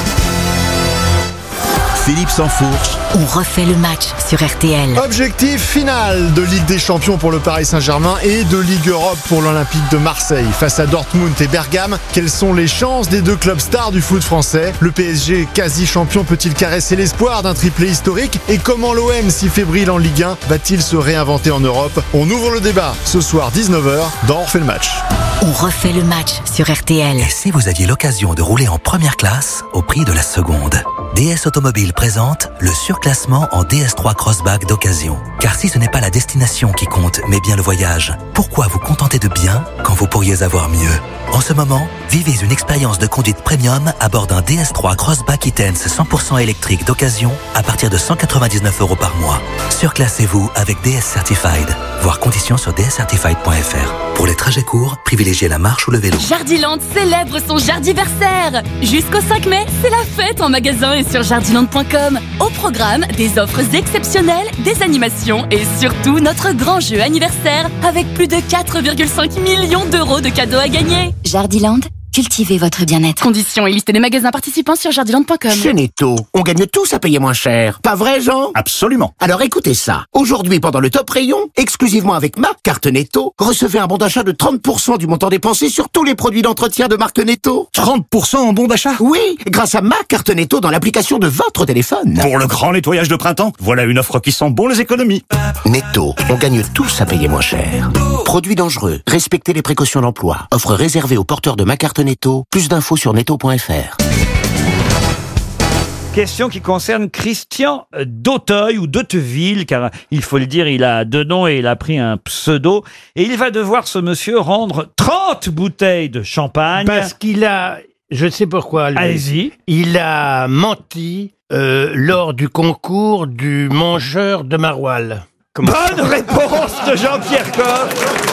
[SPEAKER 18] Philippe Sansfourche.
[SPEAKER 5] On refait le match sur R T L.
[SPEAKER 1] Objectif final de Ligue des Champions pour le Paris Saint-Germain et de Ligue Europe pour l'Olympique de Marseille. Face à Dortmund et Bergame, quelles sont les chances des deux clubs stars du foot français? Le P S G, quasi champion, peut-il caresser l'espoir d'un triplé historique? Et comment l'O M, si fébrile en Ligue un, va-t-il se réinventer en Europe? On ouvre le débat ce soir dix-neuf heures dans On refait le match.
[SPEAKER 5] On refait le match sur R T L.
[SPEAKER 12] Et si vous aviez l'occasion de rouler en première classe au prix de la seconde? D S Automobile présente le surclassement en D S trois Crossback d'occasion. Car si ce n'est pas la destination qui compte, mais bien le voyage, pourquoi vous contenter de bien quand vous pourriez avoir mieux? En ce moment, vivez une expérience de conduite premium à bord d'un D S trois Crossback E-Tense cent pour cent électrique d'occasion à partir de cent quatre-vingt-dix-neuf euros par mois. Surclassez-vous avec D S Certified. Voir conditions sur d s certified point f r. Pour les trajets courts, privilégiez la marche ou le vélo.
[SPEAKER 13] Jardiland célèbre son jardiversaire. Jusqu'au cinq mai, c'est la fête en magasin et sur jardiland point com. Au programme, des offres exceptionnelles, des animations et surtout notre grand jeu anniversaire avec plus de quatre virgule cinq millions d'euros de cadeaux à gagner.
[SPEAKER 5] Jardiland, cultivez votre bien-être.
[SPEAKER 13] Conditions et liste des magasins participants sur jardiland point com.
[SPEAKER 17] Chez Netto, on gagne tous à payer moins cher. Pas vrai, Jean? Absolument. Alors écoutez ça. Aujourd'hui, pendant le top rayon, exclusivement avec ma carte Netto, recevez un bon d'achat de trente pour cent du montant dépensé sur tous les produits d'entretien de marque Netto.
[SPEAKER 15] trente pour cent en bon d'achat?
[SPEAKER 17] Oui, grâce à ma carte Netto dans l'application de votre téléphone.
[SPEAKER 15] Pour le grand nettoyage de printemps, voilà une offre qui sent bon les économies.
[SPEAKER 17] Netto, on gagne tous à payer moins cher. Produits dangereux, respectez les précautions d'emploi. Offre réservée aux porteurs de ma carte Netto. Plus d'infos sur netto point f r.
[SPEAKER 6] Question qui concerne Christian d'Auteuil ou d'Auteville, car il faut le dire, il a deux noms et il a pris un pseudo. Et il va devoir, ce monsieur, rendre trente bouteilles de champagne.
[SPEAKER 27] Parce qu'il a, je sais pourquoi. lui.
[SPEAKER 6] Allez-y.
[SPEAKER 27] Il a menti euh, lors du concours du mangeur de maroilles.
[SPEAKER 6] Bonne réponse de Jean-Pierre Coff.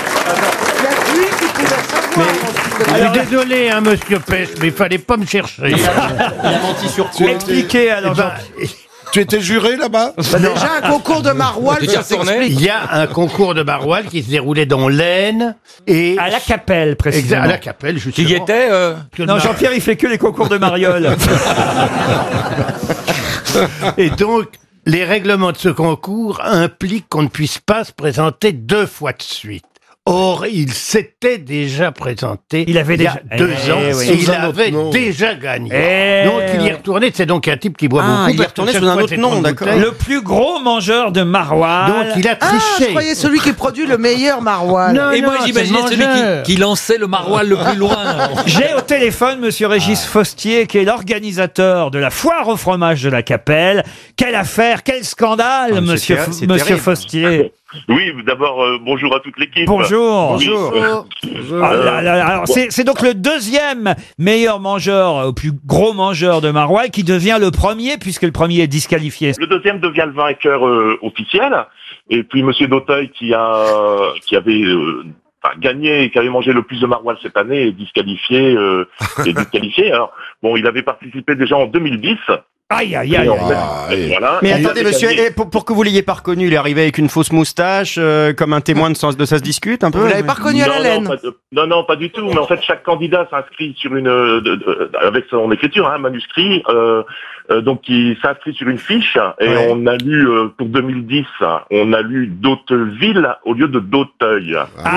[SPEAKER 27] Je suis désolé, hein, monsieur Pêche, mais il fallait pas me chercher.
[SPEAKER 1] Il a menti sur quoi?
[SPEAKER 6] Expliquez alors.
[SPEAKER 27] Eh ben,
[SPEAKER 3] Tu étais juré là-bas?
[SPEAKER 10] Déjà, un concours de maroilles, ça s'explique.
[SPEAKER 27] Il y a un concours de maroilles qui se déroulait dans l'Aisne et
[SPEAKER 6] À la Capelle,
[SPEAKER 27] Exact,
[SPEAKER 6] précisément.
[SPEAKER 27] à la Capelle, justement.
[SPEAKER 25] Qui y était euh
[SPEAKER 27] Que
[SPEAKER 6] Non,
[SPEAKER 27] de
[SPEAKER 6] Jean-Pierre, il fait que les concours de mariole.
[SPEAKER 27] Et donc, les règlements de ce concours impliquent qu'on ne puisse pas se présenter deux fois de suite. Or, il s'était déjà présenté
[SPEAKER 6] il, avait
[SPEAKER 27] il y a
[SPEAKER 6] déjà...
[SPEAKER 27] deux
[SPEAKER 6] eh,
[SPEAKER 27] ans
[SPEAKER 6] oui.
[SPEAKER 27] et il
[SPEAKER 6] Sous un
[SPEAKER 27] avait
[SPEAKER 6] autre nom.
[SPEAKER 27] déjà gagné.
[SPEAKER 6] Eh,
[SPEAKER 27] donc, il y est
[SPEAKER 6] oui.
[SPEAKER 27] retourné. C'est donc un type qui boit
[SPEAKER 6] Ah,
[SPEAKER 27] beaucoup.
[SPEAKER 6] il est
[SPEAKER 27] parce que
[SPEAKER 6] retourné
[SPEAKER 27] chaque
[SPEAKER 6] sous un
[SPEAKER 27] fois,
[SPEAKER 6] autre
[SPEAKER 27] c'est
[SPEAKER 6] nom,
[SPEAKER 27] trente
[SPEAKER 6] d'accord.
[SPEAKER 27] bouteilles.
[SPEAKER 6] Le plus gros mangeur de maroilles.
[SPEAKER 27] Donc, il a
[SPEAKER 20] Ah,
[SPEAKER 27] triché.
[SPEAKER 20] je croyais celui qui produit le meilleur maroilles.
[SPEAKER 27] Non,
[SPEAKER 25] Et moi,
[SPEAKER 27] non,
[SPEAKER 25] j'imaginais
[SPEAKER 27] c'est
[SPEAKER 25] celui
[SPEAKER 27] mangeur.
[SPEAKER 25] qui, qui lançait le maroilles le plus loin.
[SPEAKER 6] J'ai au téléphone Monsieur Régis Fostier, qui est l'organisateur de la foire au fromage de la Capelle. Quelle affaire, quel scandale,
[SPEAKER 2] Ah, mais
[SPEAKER 6] Monsieur,
[SPEAKER 2] c'est
[SPEAKER 6] F-
[SPEAKER 2] ter- c'est
[SPEAKER 6] Monsieur
[SPEAKER 2] terrible.
[SPEAKER 6] Fostier.
[SPEAKER 2] Oui, d'abord, euh, bonjour à toute l'équipe.
[SPEAKER 6] Bonjour.
[SPEAKER 2] Oui,
[SPEAKER 6] Bonjour.
[SPEAKER 2] euh,
[SPEAKER 6] Ah là là, alors
[SPEAKER 2] bon.
[SPEAKER 6] c'est, c'est donc le deuxième meilleur mangeur, euh, plus gros mangeur de maroilles, qui devient le premier, puisque le premier est disqualifié.
[SPEAKER 2] Le deuxième devient le vainqueur euh, officiel. Et puis Monsieur Dauteuil, qui a, qui avait euh, enfin, gagné et qui avait mangé le plus de maroilles cette année, est disqualifié. Euh, est disqualifié. Alors, bon, il avait participé déjà en deux mille dix.
[SPEAKER 6] Aïe, aïe,
[SPEAKER 2] Et
[SPEAKER 6] aïe.
[SPEAKER 2] en fait,
[SPEAKER 6] Ah,
[SPEAKER 2] voilà.
[SPEAKER 7] Mais
[SPEAKER 2] Et il
[SPEAKER 7] attendez,
[SPEAKER 2] avait
[SPEAKER 7] monsieur,
[SPEAKER 2] gagné.
[SPEAKER 7] et pour, pour que vous l'ayez pas reconnu, il est arrivé avec une fausse moustache, euh, comme un témoin de, sens- de ça se discute un peu.
[SPEAKER 20] Vous l'avez pas reconnu à la
[SPEAKER 2] non,
[SPEAKER 20] laine.
[SPEAKER 2] non, pas de- non, non, pas du tout. Mais en fait, chaque candidat s'inscrit sur une, euh, de- de- avec son écriture, hein, manuscrit. Euh, euh, donc, il s'inscrit sur une fiche. Et
[SPEAKER 7] Ouais.
[SPEAKER 2] on a lu euh, pour deux mille dix, on a lu d'Hauteville au lieu de d'Auteuil.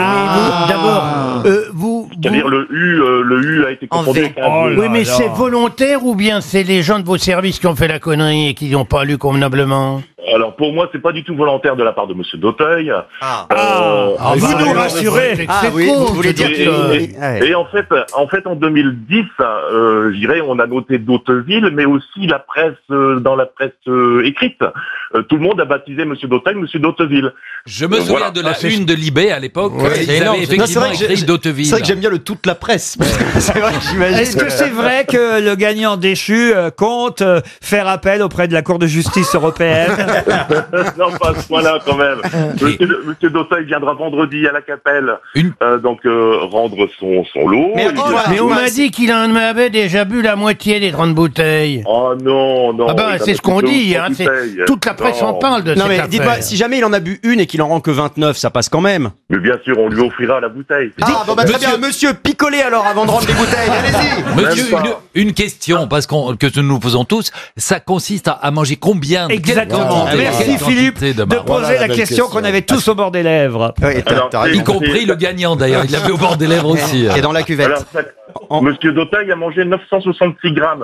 [SPEAKER 27] Ah. D'abord, euh, vous,
[SPEAKER 2] C'est-à-dire le U, euh, le U a été confondu avec un
[SPEAKER 6] Oh
[SPEAKER 2] V.
[SPEAKER 27] oui, mais c'est volontaire ou bien c'est les gens de vos services qui ont fait la connerie et qui n'ont pas lu convenablement?
[SPEAKER 2] Alors pour moi, c'est pas du tout volontaire de la part de Monsieur Dauteuil.
[SPEAKER 7] Ah.
[SPEAKER 2] Euh,
[SPEAKER 6] Ah, vous nous rassurez.
[SPEAKER 7] Ah oui, vous voulez dire
[SPEAKER 2] Et,
[SPEAKER 7] que...
[SPEAKER 2] et-
[SPEAKER 7] Ouais.
[SPEAKER 2] et en fait, en fait, en deux mille dix, euh, je dirais, on a noté d'Hauteville, mais aussi la presse, euh, dans la presse euh, écrite, euh, tout le monde a baptisé Monsieur Dauteuil, Monsieur d'Hauteville.
[SPEAKER 25] Je me
[SPEAKER 2] Euh,
[SPEAKER 25] souviens
[SPEAKER 2] voilà.
[SPEAKER 25] de la
[SPEAKER 2] Ah, c'est-
[SPEAKER 25] une de Libé à l'époque.
[SPEAKER 7] Ouais,
[SPEAKER 25] ils
[SPEAKER 7] c'est
[SPEAKER 25] avaient
[SPEAKER 7] énorme. Non, c'est
[SPEAKER 25] effectivement
[SPEAKER 7] vrai que
[SPEAKER 25] écrit
[SPEAKER 7] j'ai-
[SPEAKER 25] d'Hauteville.
[SPEAKER 7] C'est vrai que j'aime bien le toute la presse. C'est vrai que j'imagine.
[SPEAKER 6] Est-ce que c'est vrai que le gagnant déchu euh, compte euh, faire appel auprès de la Cour de justice européenne?
[SPEAKER 2] Non, pas à ce point-là, quand même. Monsieur, Monsieur Dauteuil viendra vendredi à la Capelle, euh, donc euh, rendre son, son lot.
[SPEAKER 27] Mais,
[SPEAKER 2] Il
[SPEAKER 27] oh,
[SPEAKER 2] vient-
[SPEAKER 27] mais on m'a dit qu'il en avait déjà bu la moitié des trente bouteilles.
[SPEAKER 2] Oh non, non.
[SPEAKER 27] Ah ben,
[SPEAKER 2] il en
[SPEAKER 27] c'est
[SPEAKER 2] a
[SPEAKER 27] ce qu'on
[SPEAKER 2] plus de
[SPEAKER 27] dit,
[SPEAKER 2] cent
[SPEAKER 27] hein, c'est-
[SPEAKER 2] bouteilles.
[SPEAKER 27] toute la presse
[SPEAKER 2] Non.
[SPEAKER 27] en parle de
[SPEAKER 7] Non
[SPEAKER 27] cette
[SPEAKER 7] mais
[SPEAKER 27] affaire.
[SPEAKER 7] dites-moi, si jamais il en a bu une et qu'il en rend que vingt-neuf, ça passe quand même.
[SPEAKER 2] Mais bien sûr, on lui offrira la bouteille.
[SPEAKER 7] Ah bon bah très
[SPEAKER 25] Monsieur-
[SPEAKER 7] bien, monsieur, picolez alors avant de rendre les bouteilles, allez-y.
[SPEAKER 25] Monsieur,
[SPEAKER 2] Même pas.
[SPEAKER 25] une, une question, parce qu'on, que nous nous posons tous, ça consiste à, à manger combien de quelle
[SPEAKER 6] Exactement.
[SPEAKER 25] quantité-
[SPEAKER 6] Merci
[SPEAKER 25] quelle
[SPEAKER 6] Philippe
[SPEAKER 25] quantité de
[SPEAKER 6] de
[SPEAKER 25] maroilles
[SPEAKER 6] poser
[SPEAKER 2] Voilà
[SPEAKER 6] la
[SPEAKER 2] la belle
[SPEAKER 6] question
[SPEAKER 2] question.
[SPEAKER 6] qu'on avait tous au bord des lèvres.
[SPEAKER 7] Oui, t'as-
[SPEAKER 2] Alors,
[SPEAKER 7] t'as
[SPEAKER 2] c'est-
[SPEAKER 7] raison.
[SPEAKER 25] Y compris le gagnant d'ailleurs, il l'avait au bord des lèvres aussi.
[SPEAKER 7] Et dans la cuvette.
[SPEAKER 2] Alors, ça- Monsieur Dauteuil a mangé neuf cent soixante-six grammes.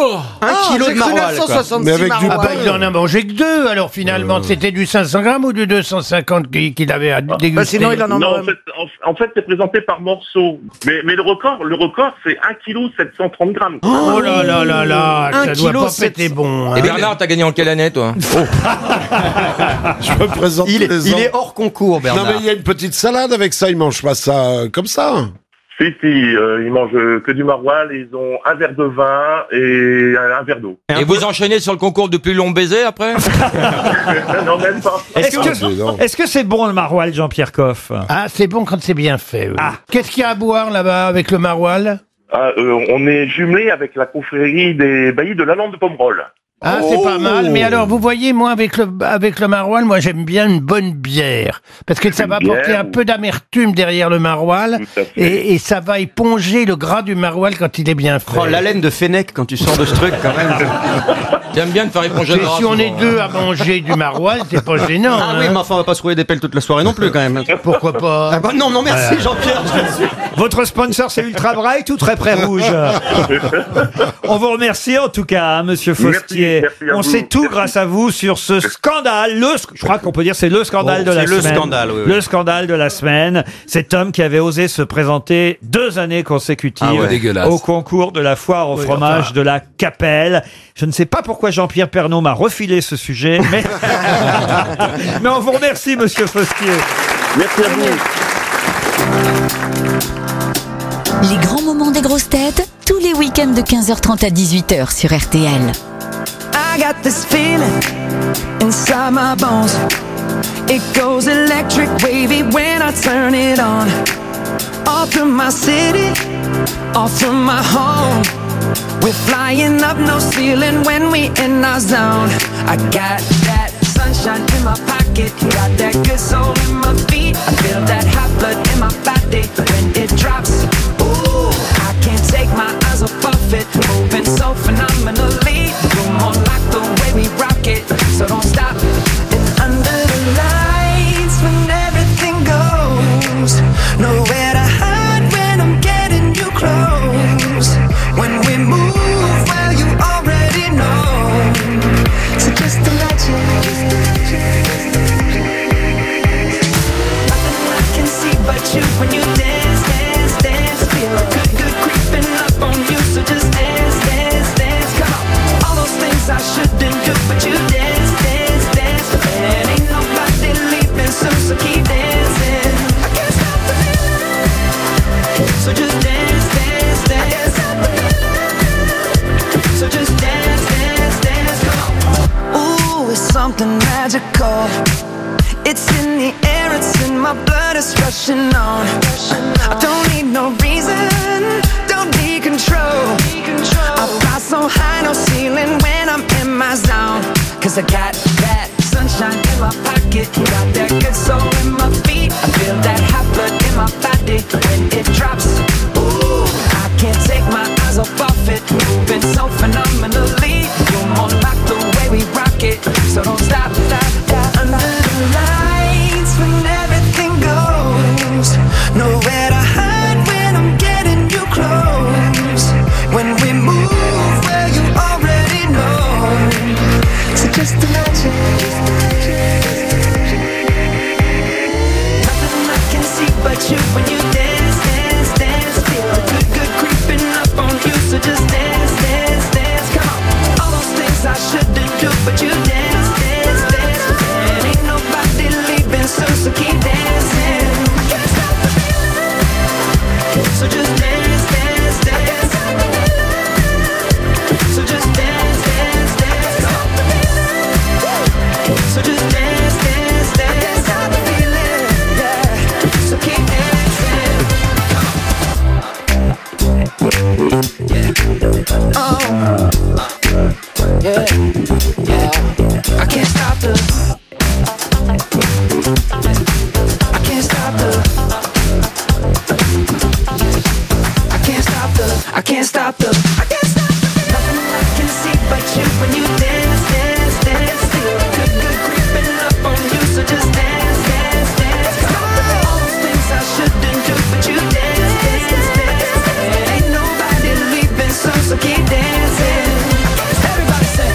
[SPEAKER 7] Un kilo de maroilles, quoi.
[SPEAKER 27] Mais
[SPEAKER 20] soixante-six
[SPEAKER 27] avec du
[SPEAKER 20] maroilles.
[SPEAKER 27] bah, il en a mangé que deux, alors finalement, c'était du cinq cents grammes ou du deux cent cinquante qu'il qu'il avait à déguster?
[SPEAKER 20] Bah, sinon, il en a
[SPEAKER 2] Non, en
[SPEAKER 20] vraiment.
[SPEAKER 2] fait, en, en fait, c'est présenté par morceaux. Mais, mais le record, le record, c'est un kilo sept cent trente grammes.
[SPEAKER 27] Oh là là là là,
[SPEAKER 20] Un
[SPEAKER 27] ça doit
[SPEAKER 20] kilo,
[SPEAKER 27] pas
[SPEAKER 20] sept-
[SPEAKER 27] péter bon.
[SPEAKER 8] Et
[SPEAKER 27] hein.
[SPEAKER 8] Bernard, t'as gagné en quelle année, toi
[SPEAKER 3] Je me présente
[SPEAKER 7] Il
[SPEAKER 3] tous
[SPEAKER 7] est,
[SPEAKER 3] les
[SPEAKER 7] il
[SPEAKER 3] ans.
[SPEAKER 7] est hors concours, Bernard.
[SPEAKER 3] Non mais il y a une petite salade avec ça, ils mangent pas ça euh, comme ça.
[SPEAKER 2] Si, si, euh, ils mangent euh, que du maroilles, ils ont un verre de vin et un, un verre d'eau.
[SPEAKER 8] Et vous enchaînez sur le concours du plus long baiser après
[SPEAKER 2] Non, même pas.
[SPEAKER 6] Est-ce que, est-ce que c'est bon le maroilles, Jean-Pierre Coff?
[SPEAKER 27] Ah, c'est bon quand c'est bien fait. oui.
[SPEAKER 6] Ah.
[SPEAKER 27] Qu'est-ce qu'il y a à boire là-bas avec le maroilles?
[SPEAKER 2] Ah, euh, on est jumelé avec la confrérie des baillis de la Lande de Pomerol.
[SPEAKER 27] Ah, c'est pas mal. Mais alors, vous voyez, moi, avec le, avec le maroilles, moi, j'aime bien une bonne bière. Parce que ça
[SPEAKER 2] Une
[SPEAKER 27] va apporter
[SPEAKER 2] bière,
[SPEAKER 27] un peu d'amertume derrière le maroilles.
[SPEAKER 2] Tout à fait.
[SPEAKER 27] Et, et ça va éponger le gras du maroilles quand il est bien fait.
[SPEAKER 7] Oh, la laine de Fennec quand tu sors de ce truc, quand même.
[SPEAKER 8] J'aime bien de faire éponger
[SPEAKER 27] Et
[SPEAKER 8] le gras.
[SPEAKER 27] si on est
[SPEAKER 8] souvent.
[SPEAKER 27] deux à manger du maroilles, c'est pas gênant.
[SPEAKER 7] Ah oui,
[SPEAKER 27] hein.
[SPEAKER 7] mais enfin, on va pas se rouler des pelles toute la soirée non plus, quand même.
[SPEAKER 27] Pourquoi pas?
[SPEAKER 7] Ah bah non, non, merci Jean-Pierre.
[SPEAKER 6] Votre sponsor, c'est Ultra Bright ou Très Près Rouge? On vous remercie en tout cas, hein, monsieur Fostier.
[SPEAKER 2] Merci, merci à
[SPEAKER 6] On
[SPEAKER 2] vous.
[SPEAKER 6] sait tout
[SPEAKER 2] Merci.
[SPEAKER 6] grâce à vous sur ce scandale. Le, sc- je crois qu'on peut dire c'est le scandale
[SPEAKER 7] Oh,
[SPEAKER 6] de la
[SPEAKER 7] c'est le
[SPEAKER 6] semaine.
[SPEAKER 7] scandale, oui, oui.
[SPEAKER 6] Le scandale de la semaine. Cet homme qui avait osé se présenter deux années consécutives
[SPEAKER 25] Ah ouais, dégueulasse.
[SPEAKER 6] au concours de la foire au fromage de la Capelle. Je ne sais pas pourquoi Jean-Pierre Pernaut m'a refilé ce sujet, mais, mais on vous remercie, monsieur Fostier.
[SPEAKER 2] Merci à vous.
[SPEAKER 5] Les grands moments des grosses têtes, tous les week-ends de quinze heures trente à dix-huit heures sur R T L.
[SPEAKER 9] I got this feeling inside my bones. It goes electric wavy when I turn it on. Off from my city, off from my home. We're flying up no ceiling when we in our zone. I got that sunshine in my pocket, got that good soul in my feet. I feel that hot blood in my body when it drops. Ooh, I can't take my eyes off of it, moving so phenomenally. You're more like the way shouldn't do, but you dance, dance, dance. And ain't nobody leaving soon, so keep dancing. I can't stop the feeling. So just dance, dance, dance. So just dance, dance, dance. Come on. Ooh, it's something magical. It's in the air, it's in my blood, it's rushing on. I don't need no reason, don't need control. I fly so high, no ceiling when I'm in my zone. Cause I got that sunshine in my pocket, got that good soul in my feet. I feel that hot blood in my body when it drops. Ooh, I can't take my eyes off of it, moving so phenomenally. You're more like the way we rock it, so don't stop, stop, stop. Under the lights when everything goes, nowhere to hide when I'm getting you close. When we move, well you already know. So just imagine, nothing I can see but you when you dance, dance, dance. Feel a good, good creeping up on you. So just dance, dance, dance. Come on, all those things I shouldn't do, but you dance, dance, dance. And ain't nobody leaving soon, so keep dancing. I can't stop the feeling. So just dance, dance, dance. So just dance, dance, dance. So just dance, dance, dance. I can't stop the feeling, yeah. So keep dancing. Oh, yeah, yeah. I can't stop the. I can't stop the. I can't stop the. I can't stop the. I can't stop the. Nothing I can see but you when you dance, dance, dance. Feel good, good creeping up on you. So just dance, dance, dance. Come on. All those things I shouldn't do, but you dance, dance, dance. And ain't nobody leaving soon, so keep dancing. Everybody say.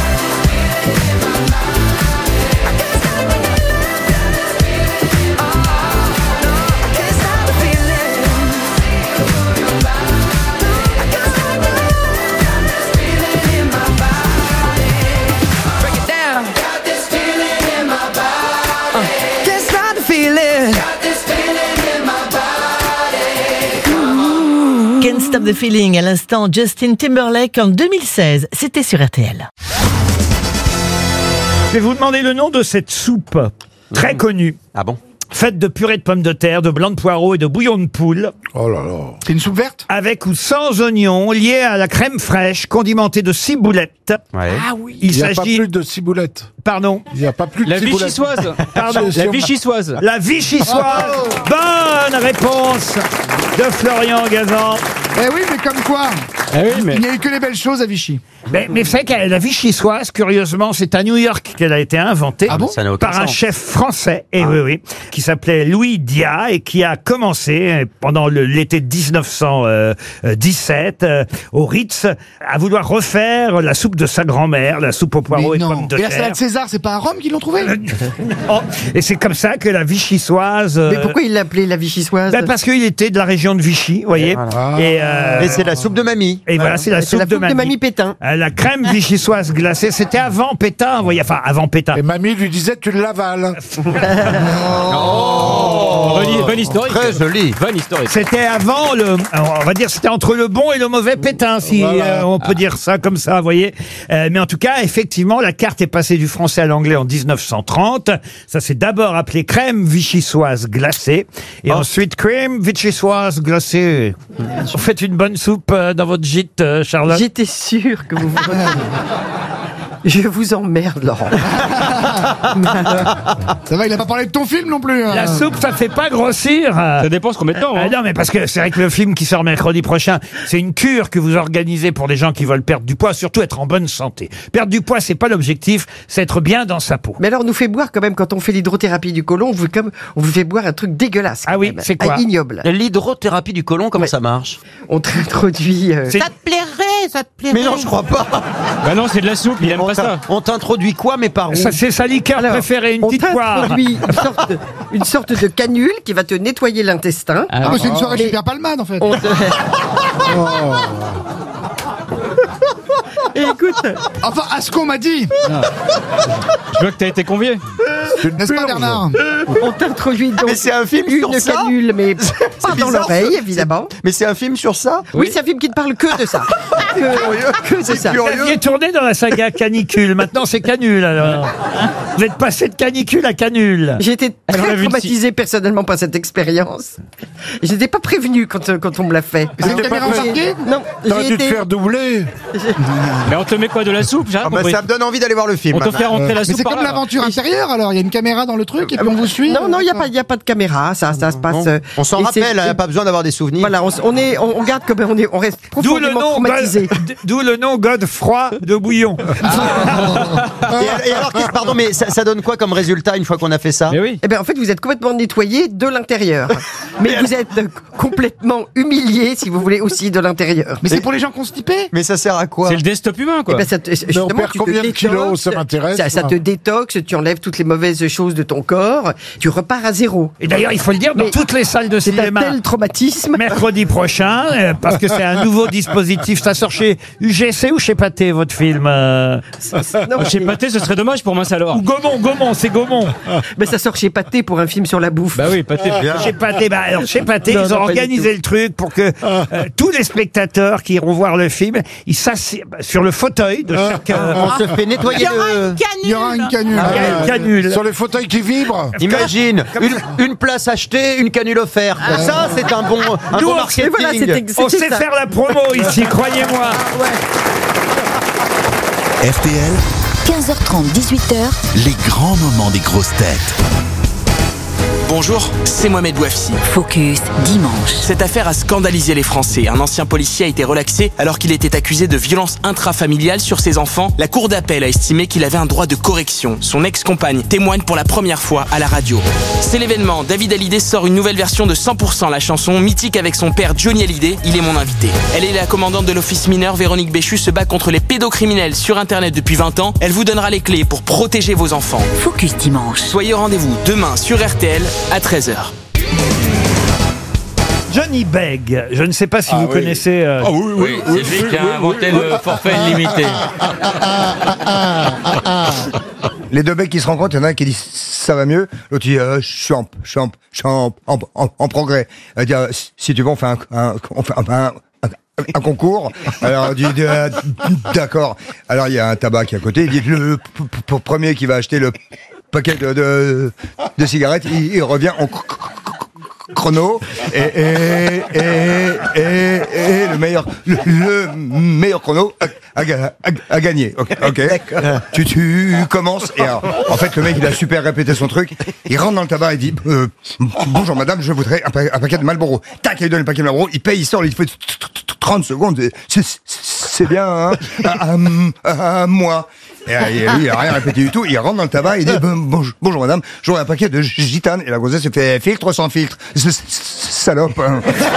[SPEAKER 20] Can't Stop the Feeling, à l'instant Justin Timberlake en deux mille seize. C'était sur R T L.
[SPEAKER 6] Je vais vous demander le nom de cette soupe très connue.
[SPEAKER 7] Ah bon?
[SPEAKER 6] Faite de purée de pommes de terre, de blanc de poireaux et de bouillon de poule.
[SPEAKER 3] Oh là là.
[SPEAKER 11] C'est une soupe verte?
[SPEAKER 6] Avec ou sans oignons, liée à la crème fraîche, condimentée de ciboulettes.
[SPEAKER 7] Ouais.
[SPEAKER 11] Ah oui.
[SPEAKER 6] Il
[SPEAKER 3] Il n'y a pas
[SPEAKER 6] s'agit...
[SPEAKER 3] plus de ciboulettes.
[SPEAKER 6] Pardon?
[SPEAKER 3] Il n'y a pas plus de
[SPEAKER 25] La
[SPEAKER 3] ciboulettes.
[SPEAKER 25] vichysoise.
[SPEAKER 6] Pardon.
[SPEAKER 25] La vichysoise.
[SPEAKER 6] La vichysoise. Bonne réponse de Florian Gazan.
[SPEAKER 11] Eh oui, mais comme quoi?
[SPEAKER 25] Ah oui, mais...
[SPEAKER 11] Il n'y a eu que les belles choses à Vichy.
[SPEAKER 6] Mais, mais vous savez que la vichysoise, curieusement, c'est à New York qu'elle a été inventée
[SPEAKER 11] Ah bon?
[SPEAKER 7] Ça n'a aucun
[SPEAKER 6] par un
[SPEAKER 7] sens.
[SPEAKER 6] chef français, et oui, oui, qui s'appelait Louis Dia et qui a commencé pendant le- l'été dix-neuf cent dix-sept euh, au Ritz à vouloir refaire la soupe de sa grand-mère, la soupe aux poireaux
[SPEAKER 11] Mais
[SPEAKER 6] et
[SPEAKER 11] non.
[SPEAKER 6] pommes de
[SPEAKER 11] Et la
[SPEAKER 6] terre.
[SPEAKER 11] salade César, c'est pas à Rome qu'ils l'ont trouvé?
[SPEAKER 6] Oh, et c'est comme ça que la vichysoise. euh,
[SPEAKER 20] Mais pourquoi il l'appelait la vichysoise?
[SPEAKER 6] ben parce qu'il était de la région de Vichy, vous voyez.
[SPEAKER 3] Ah.
[SPEAKER 6] Et, euh,
[SPEAKER 7] Mais c'est la soupe de mamie.
[SPEAKER 6] et voilà, c'est la
[SPEAKER 20] C'est
[SPEAKER 6] soupe
[SPEAKER 20] la
[SPEAKER 6] de
[SPEAKER 20] soupe de mamie Pétain.
[SPEAKER 6] Euh, La crème vichysoise glacée, c'était avant Pétain, vous voyez, enfin avant Pétain.
[SPEAKER 3] Et mamie lui disait tu l'avales.
[SPEAKER 25] Oh, bonne, bonne historique.
[SPEAKER 7] Très joli.
[SPEAKER 25] Bonne historique.
[SPEAKER 6] C'était avant le, alors, on va dire, c'était entre le bon et le mauvais Pétain, si
[SPEAKER 3] Voilà.
[SPEAKER 6] euh, on peut dire ça comme ça, vous voyez. Euh, mais en tout cas, effectivement, la carte est passée du français à l'anglais en dix-neuf cent trente. Ça s'est d'abord appelé crème vichysoise glacée, et ensuite crème vichysoise glacée. Vous faites une bonne soupe euh, dans votre gîte, euh, Charlotte?
[SPEAKER 20] J'étais sûre que vous vous... Je vous emmerde, Laurent.
[SPEAKER 11] Ça va, il a pas parlé de ton film non plus. hein.
[SPEAKER 6] La soupe, ça fait pas grossir.
[SPEAKER 25] Ça dépend ce qu'on met dedans.
[SPEAKER 6] Ah
[SPEAKER 25] Hein.
[SPEAKER 6] non, mais parce que c'est vrai que le film qui sort mercredi prochain, c'est une cure que vous organisez pour les gens qui veulent perdre du poids, surtout être en bonne santé. Perdre du poids, c'est pas l'objectif, c'est être bien dans sa peau.
[SPEAKER 20] Mais alors, on nous fait boire quand même, quand on fait l'hydrothérapie du côlon, on vous, comme, on vous fait boire un truc dégueulasse.
[SPEAKER 6] Ah oui, c'est quoi?
[SPEAKER 20] Un ignoble.
[SPEAKER 7] L'hydrothérapie du côlon, comment
[SPEAKER 20] Ouais.
[SPEAKER 7] ça marche?
[SPEAKER 20] On t'introduit... euh,
[SPEAKER 6] C'est-
[SPEAKER 20] Ça te plairait, ça te plairait.
[SPEAKER 7] Mais non, je crois pas.
[SPEAKER 25] Bah non, c'est de la soupe, il aime
[SPEAKER 7] On
[SPEAKER 25] pas
[SPEAKER 7] t'in-
[SPEAKER 25] ça.
[SPEAKER 7] On t'introduit quoi, mais par où?
[SPEAKER 6] Ça, c'est sa liqueur
[SPEAKER 20] Alors,
[SPEAKER 6] préférée, une
[SPEAKER 20] on
[SPEAKER 6] petite poire.
[SPEAKER 20] t'introduit une sorte, de, une sorte de canule qui va te nettoyer l'intestin.
[SPEAKER 11] Ah, mais c'est une soirée
[SPEAKER 20] Et
[SPEAKER 11] chez Pierre Palmade en fait.
[SPEAKER 20] on te- Et écoute,
[SPEAKER 11] Enfin, à ce qu'on m'a dit.
[SPEAKER 25] Je vois que t'as été convié.
[SPEAKER 11] N'est-ce pas, Bernard?
[SPEAKER 20] on t'introduit donc
[SPEAKER 7] Mais c'est un film
[SPEAKER 20] une
[SPEAKER 7] sur ça
[SPEAKER 20] canule, mais pas dans
[SPEAKER 7] bizarre,
[SPEAKER 20] l'oreille,
[SPEAKER 7] ça.
[SPEAKER 20] évidemment.
[SPEAKER 7] Mais c'est un film sur ça
[SPEAKER 20] Oui, c'est un film qui ne parle que de ça. Que, que de ça.
[SPEAKER 6] Vous aviez tourné dans la saga Canicule, maintenant c'est Canule alors. Vous êtes passé de Canicule à Canule.
[SPEAKER 20] J'ai été
[SPEAKER 25] Alors, on a
[SPEAKER 20] très
[SPEAKER 25] vu une
[SPEAKER 20] traumatisée personnellement par cette expérience. Je n'étais pas prévenue quand, euh, quand on me l'a fait.
[SPEAKER 11] C'est une caméra embarquée?
[SPEAKER 20] Non,
[SPEAKER 3] T'aurais
[SPEAKER 20] j'ai
[SPEAKER 3] dû te
[SPEAKER 20] été...
[SPEAKER 3] faire doubler.
[SPEAKER 25] Mais on te met quoi, de la soupe? J'ai rien
[SPEAKER 7] Ah bah,
[SPEAKER 25] compris.
[SPEAKER 7] ça me donne envie d'aller voir le film.
[SPEAKER 25] On te fait rentrer la
[SPEAKER 11] Mais
[SPEAKER 25] soupe
[SPEAKER 11] c'est
[SPEAKER 25] par
[SPEAKER 11] comme
[SPEAKER 25] là.
[SPEAKER 11] l'aventure intérieure, alors. Il y a une caméra dans le truc et puis on vous suit.
[SPEAKER 20] Non, non, il n'y a, pas- y a pas de caméra, ça, ça se passe... euh,
[SPEAKER 7] On s'en
[SPEAKER 20] et
[SPEAKER 7] rappelle, il
[SPEAKER 20] c'est-
[SPEAKER 7] n'y a pas besoin d'avoir des souvenirs.
[SPEAKER 20] Voilà, on, s- on, est, on, on garde comme on, est, on reste
[SPEAKER 6] D'où le
[SPEAKER 20] profondément
[SPEAKER 6] nom
[SPEAKER 20] traumatisé.
[SPEAKER 6] God- d'où le nom Godefroy de Bouillon.
[SPEAKER 7] Et, et alors, qu'est-ce- pardon, mais ça, ça donne quoi comme résultat une fois qu'on a fait ça?
[SPEAKER 25] Mais oui.
[SPEAKER 20] Eh bien, en fait, vous êtes complètement nettoyé de l'intérieur. Mais vous êtes euh, complètement humilié, si vous voulez, aussi de l'intérieur.
[SPEAKER 11] Mais c'est pour les gens constipés.
[SPEAKER 7] Mais ça sert à quoi?
[SPEAKER 25] C'est le desktop humain,
[SPEAKER 20] Eh
[SPEAKER 25] quoi.
[SPEAKER 20] ben, ça te,
[SPEAKER 3] on
[SPEAKER 20] justement,
[SPEAKER 3] perd
[SPEAKER 20] tu te
[SPEAKER 3] combien de kilos?
[SPEAKER 20] détoxes,
[SPEAKER 3] Ça m'intéresse,
[SPEAKER 20] Ça, ça
[SPEAKER 3] moi.
[SPEAKER 20] te détoxe, tu enlèves toutes les mauvaises choses de ton corps, tu repars à zéro.
[SPEAKER 6] Et d'ailleurs, il faut le dire, dans
[SPEAKER 20] Mais
[SPEAKER 6] toutes les salles de
[SPEAKER 20] C'est un
[SPEAKER 6] cinéma,
[SPEAKER 20] tel traumatisme.
[SPEAKER 6] mercredi prochain, euh, parce que c'est un nouveau dispositif. Ça sort chez U G C ou chez Pathé, votre film euh
[SPEAKER 20] Non,
[SPEAKER 25] Chez
[SPEAKER 20] mais-
[SPEAKER 25] Pâté, ce serait dommage pour mince alors.
[SPEAKER 6] Ou Gaumont, Gaumont, c'est Gaumont.
[SPEAKER 20] mais ça sort chez Pathé pour un film sur la bouffe.
[SPEAKER 25] Bah oui, Pâté.
[SPEAKER 6] Chez Pathé, bah, alors chez Pathé,
[SPEAKER 25] Non,
[SPEAKER 6] ils ont
[SPEAKER 25] non, pas du
[SPEAKER 6] organisé le truc pour que euh, tous les spectateurs qui iront voir le film, ils s'assiedent sur le fauteuil de chaque euh,
[SPEAKER 7] On se fait nettoyer le...
[SPEAKER 11] Il y aura une canule.
[SPEAKER 6] ca- canule.
[SPEAKER 3] Sur les fauteuils qui vibrent.
[SPEAKER 7] Imagine, une, une place achetée, une canule offerte. Ça, c'est un bon, un
[SPEAKER 6] Nous,
[SPEAKER 7] bon
[SPEAKER 6] on-
[SPEAKER 7] marketing.
[SPEAKER 20] Et voilà, c'était
[SPEAKER 6] On
[SPEAKER 20] c'était
[SPEAKER 6] sait
[SPEAKER 20] ça.
[SPEAKER 6] faire la promo ici, croyez-moi.
[SPEAKER 18] R T L,
[SPEAKER 5] quinze heures trente, dix-huit heures,
[SPEAKER 18] les grands moments des grosses têtes.
[SPEAKER 4] Bonjour, c'est Mohamed Bouafsi.
[SPEAKER 5] Focus dimanche.
[SPEAKER 4] Cette affaire a scandalisé les Français. Un ancien policier a été relaxé alors qu'il était accusé de violences intrafamiliales sur ses enfants. La cour d'appel a estimé qu'il avait un droit de correction. Son ex-compagne témoigne pour la première fois à la radio. C'est l'événement. David Hallyday sort une nouvelle version de cent pour cent la chanson mythique avec son père Johnny Hallyday. Il est mon invité. Elle est la commandante de l'office mineur. Véronique Béchu se bat contre les pédocriminels sur Internet depuis vingt ans. Elle vous donnera les clés pour protéger vos enfants.
[SPEAKER 5] Focus dimanche.
[SPEAKER 4] Soyez au rendez-vous demain sur R T L à treize heures.
[SPEAKER 6] Johnny Begg, je ne sais pas si
[SPEAKER 3] Ah
[SPEAKER 6] vous
[SPEAKER 3] oui.
[SPEAKER 6] connaissez. euh,
[SPEAKER 3] Ah oui, oui,
[SPEAKER 8] Oui, c'est
[SPEAKER 3] oui,
[SPEAKER 8] lui
[SPEAKER 3] oui,
[SPEAKER 8] qui a
[SPEAKER 3] oui,
[SPEAKER 8] inventé
[SPEAKER 3] oui.
[SPEAKER 8] le forfait illimité.
[SPEAKER 14] Les deux mecs qui se rencontrent, il y en a un qui dit ça va mieux, l'autre dit euh, je suis en, je suis en, je suis en, en, en- en progrès. Elle dit euh, si tu veux on fait un, un, on fait un, un- un concours. Alors on dit euh, d'accord. Alors il y a un tabac qui est à côté. Il dit le p- p- premier qui va acheter le paquet de, de, de cigarettes, il, il revient en ch- chrono et, et, et, et, et le meilleur le, le meilleur chrono a, a, a, a gagné. Ok, ok. Tu, tu commences et alors, en fait le mec il a super répété son truc. Il rentre dans le tabac et dit euh, bonjour madame, je voudrais un, pa- un paquet de Marlboro. Tac, il lui donne le paquet de Marlboro. Il paye, il sort, il fait trente secondes. C'est, c'est- c'est bien, hein. À, à- à moi. Et, et lui, il a rien répété du tout. Il rentre dans le tabac, il dit bon- bonjour, bonjour madame, j'aurais un paquet de gitane. Et la grossesse se fait filtre sans filtre. C'est- c'est- Salope. Hein.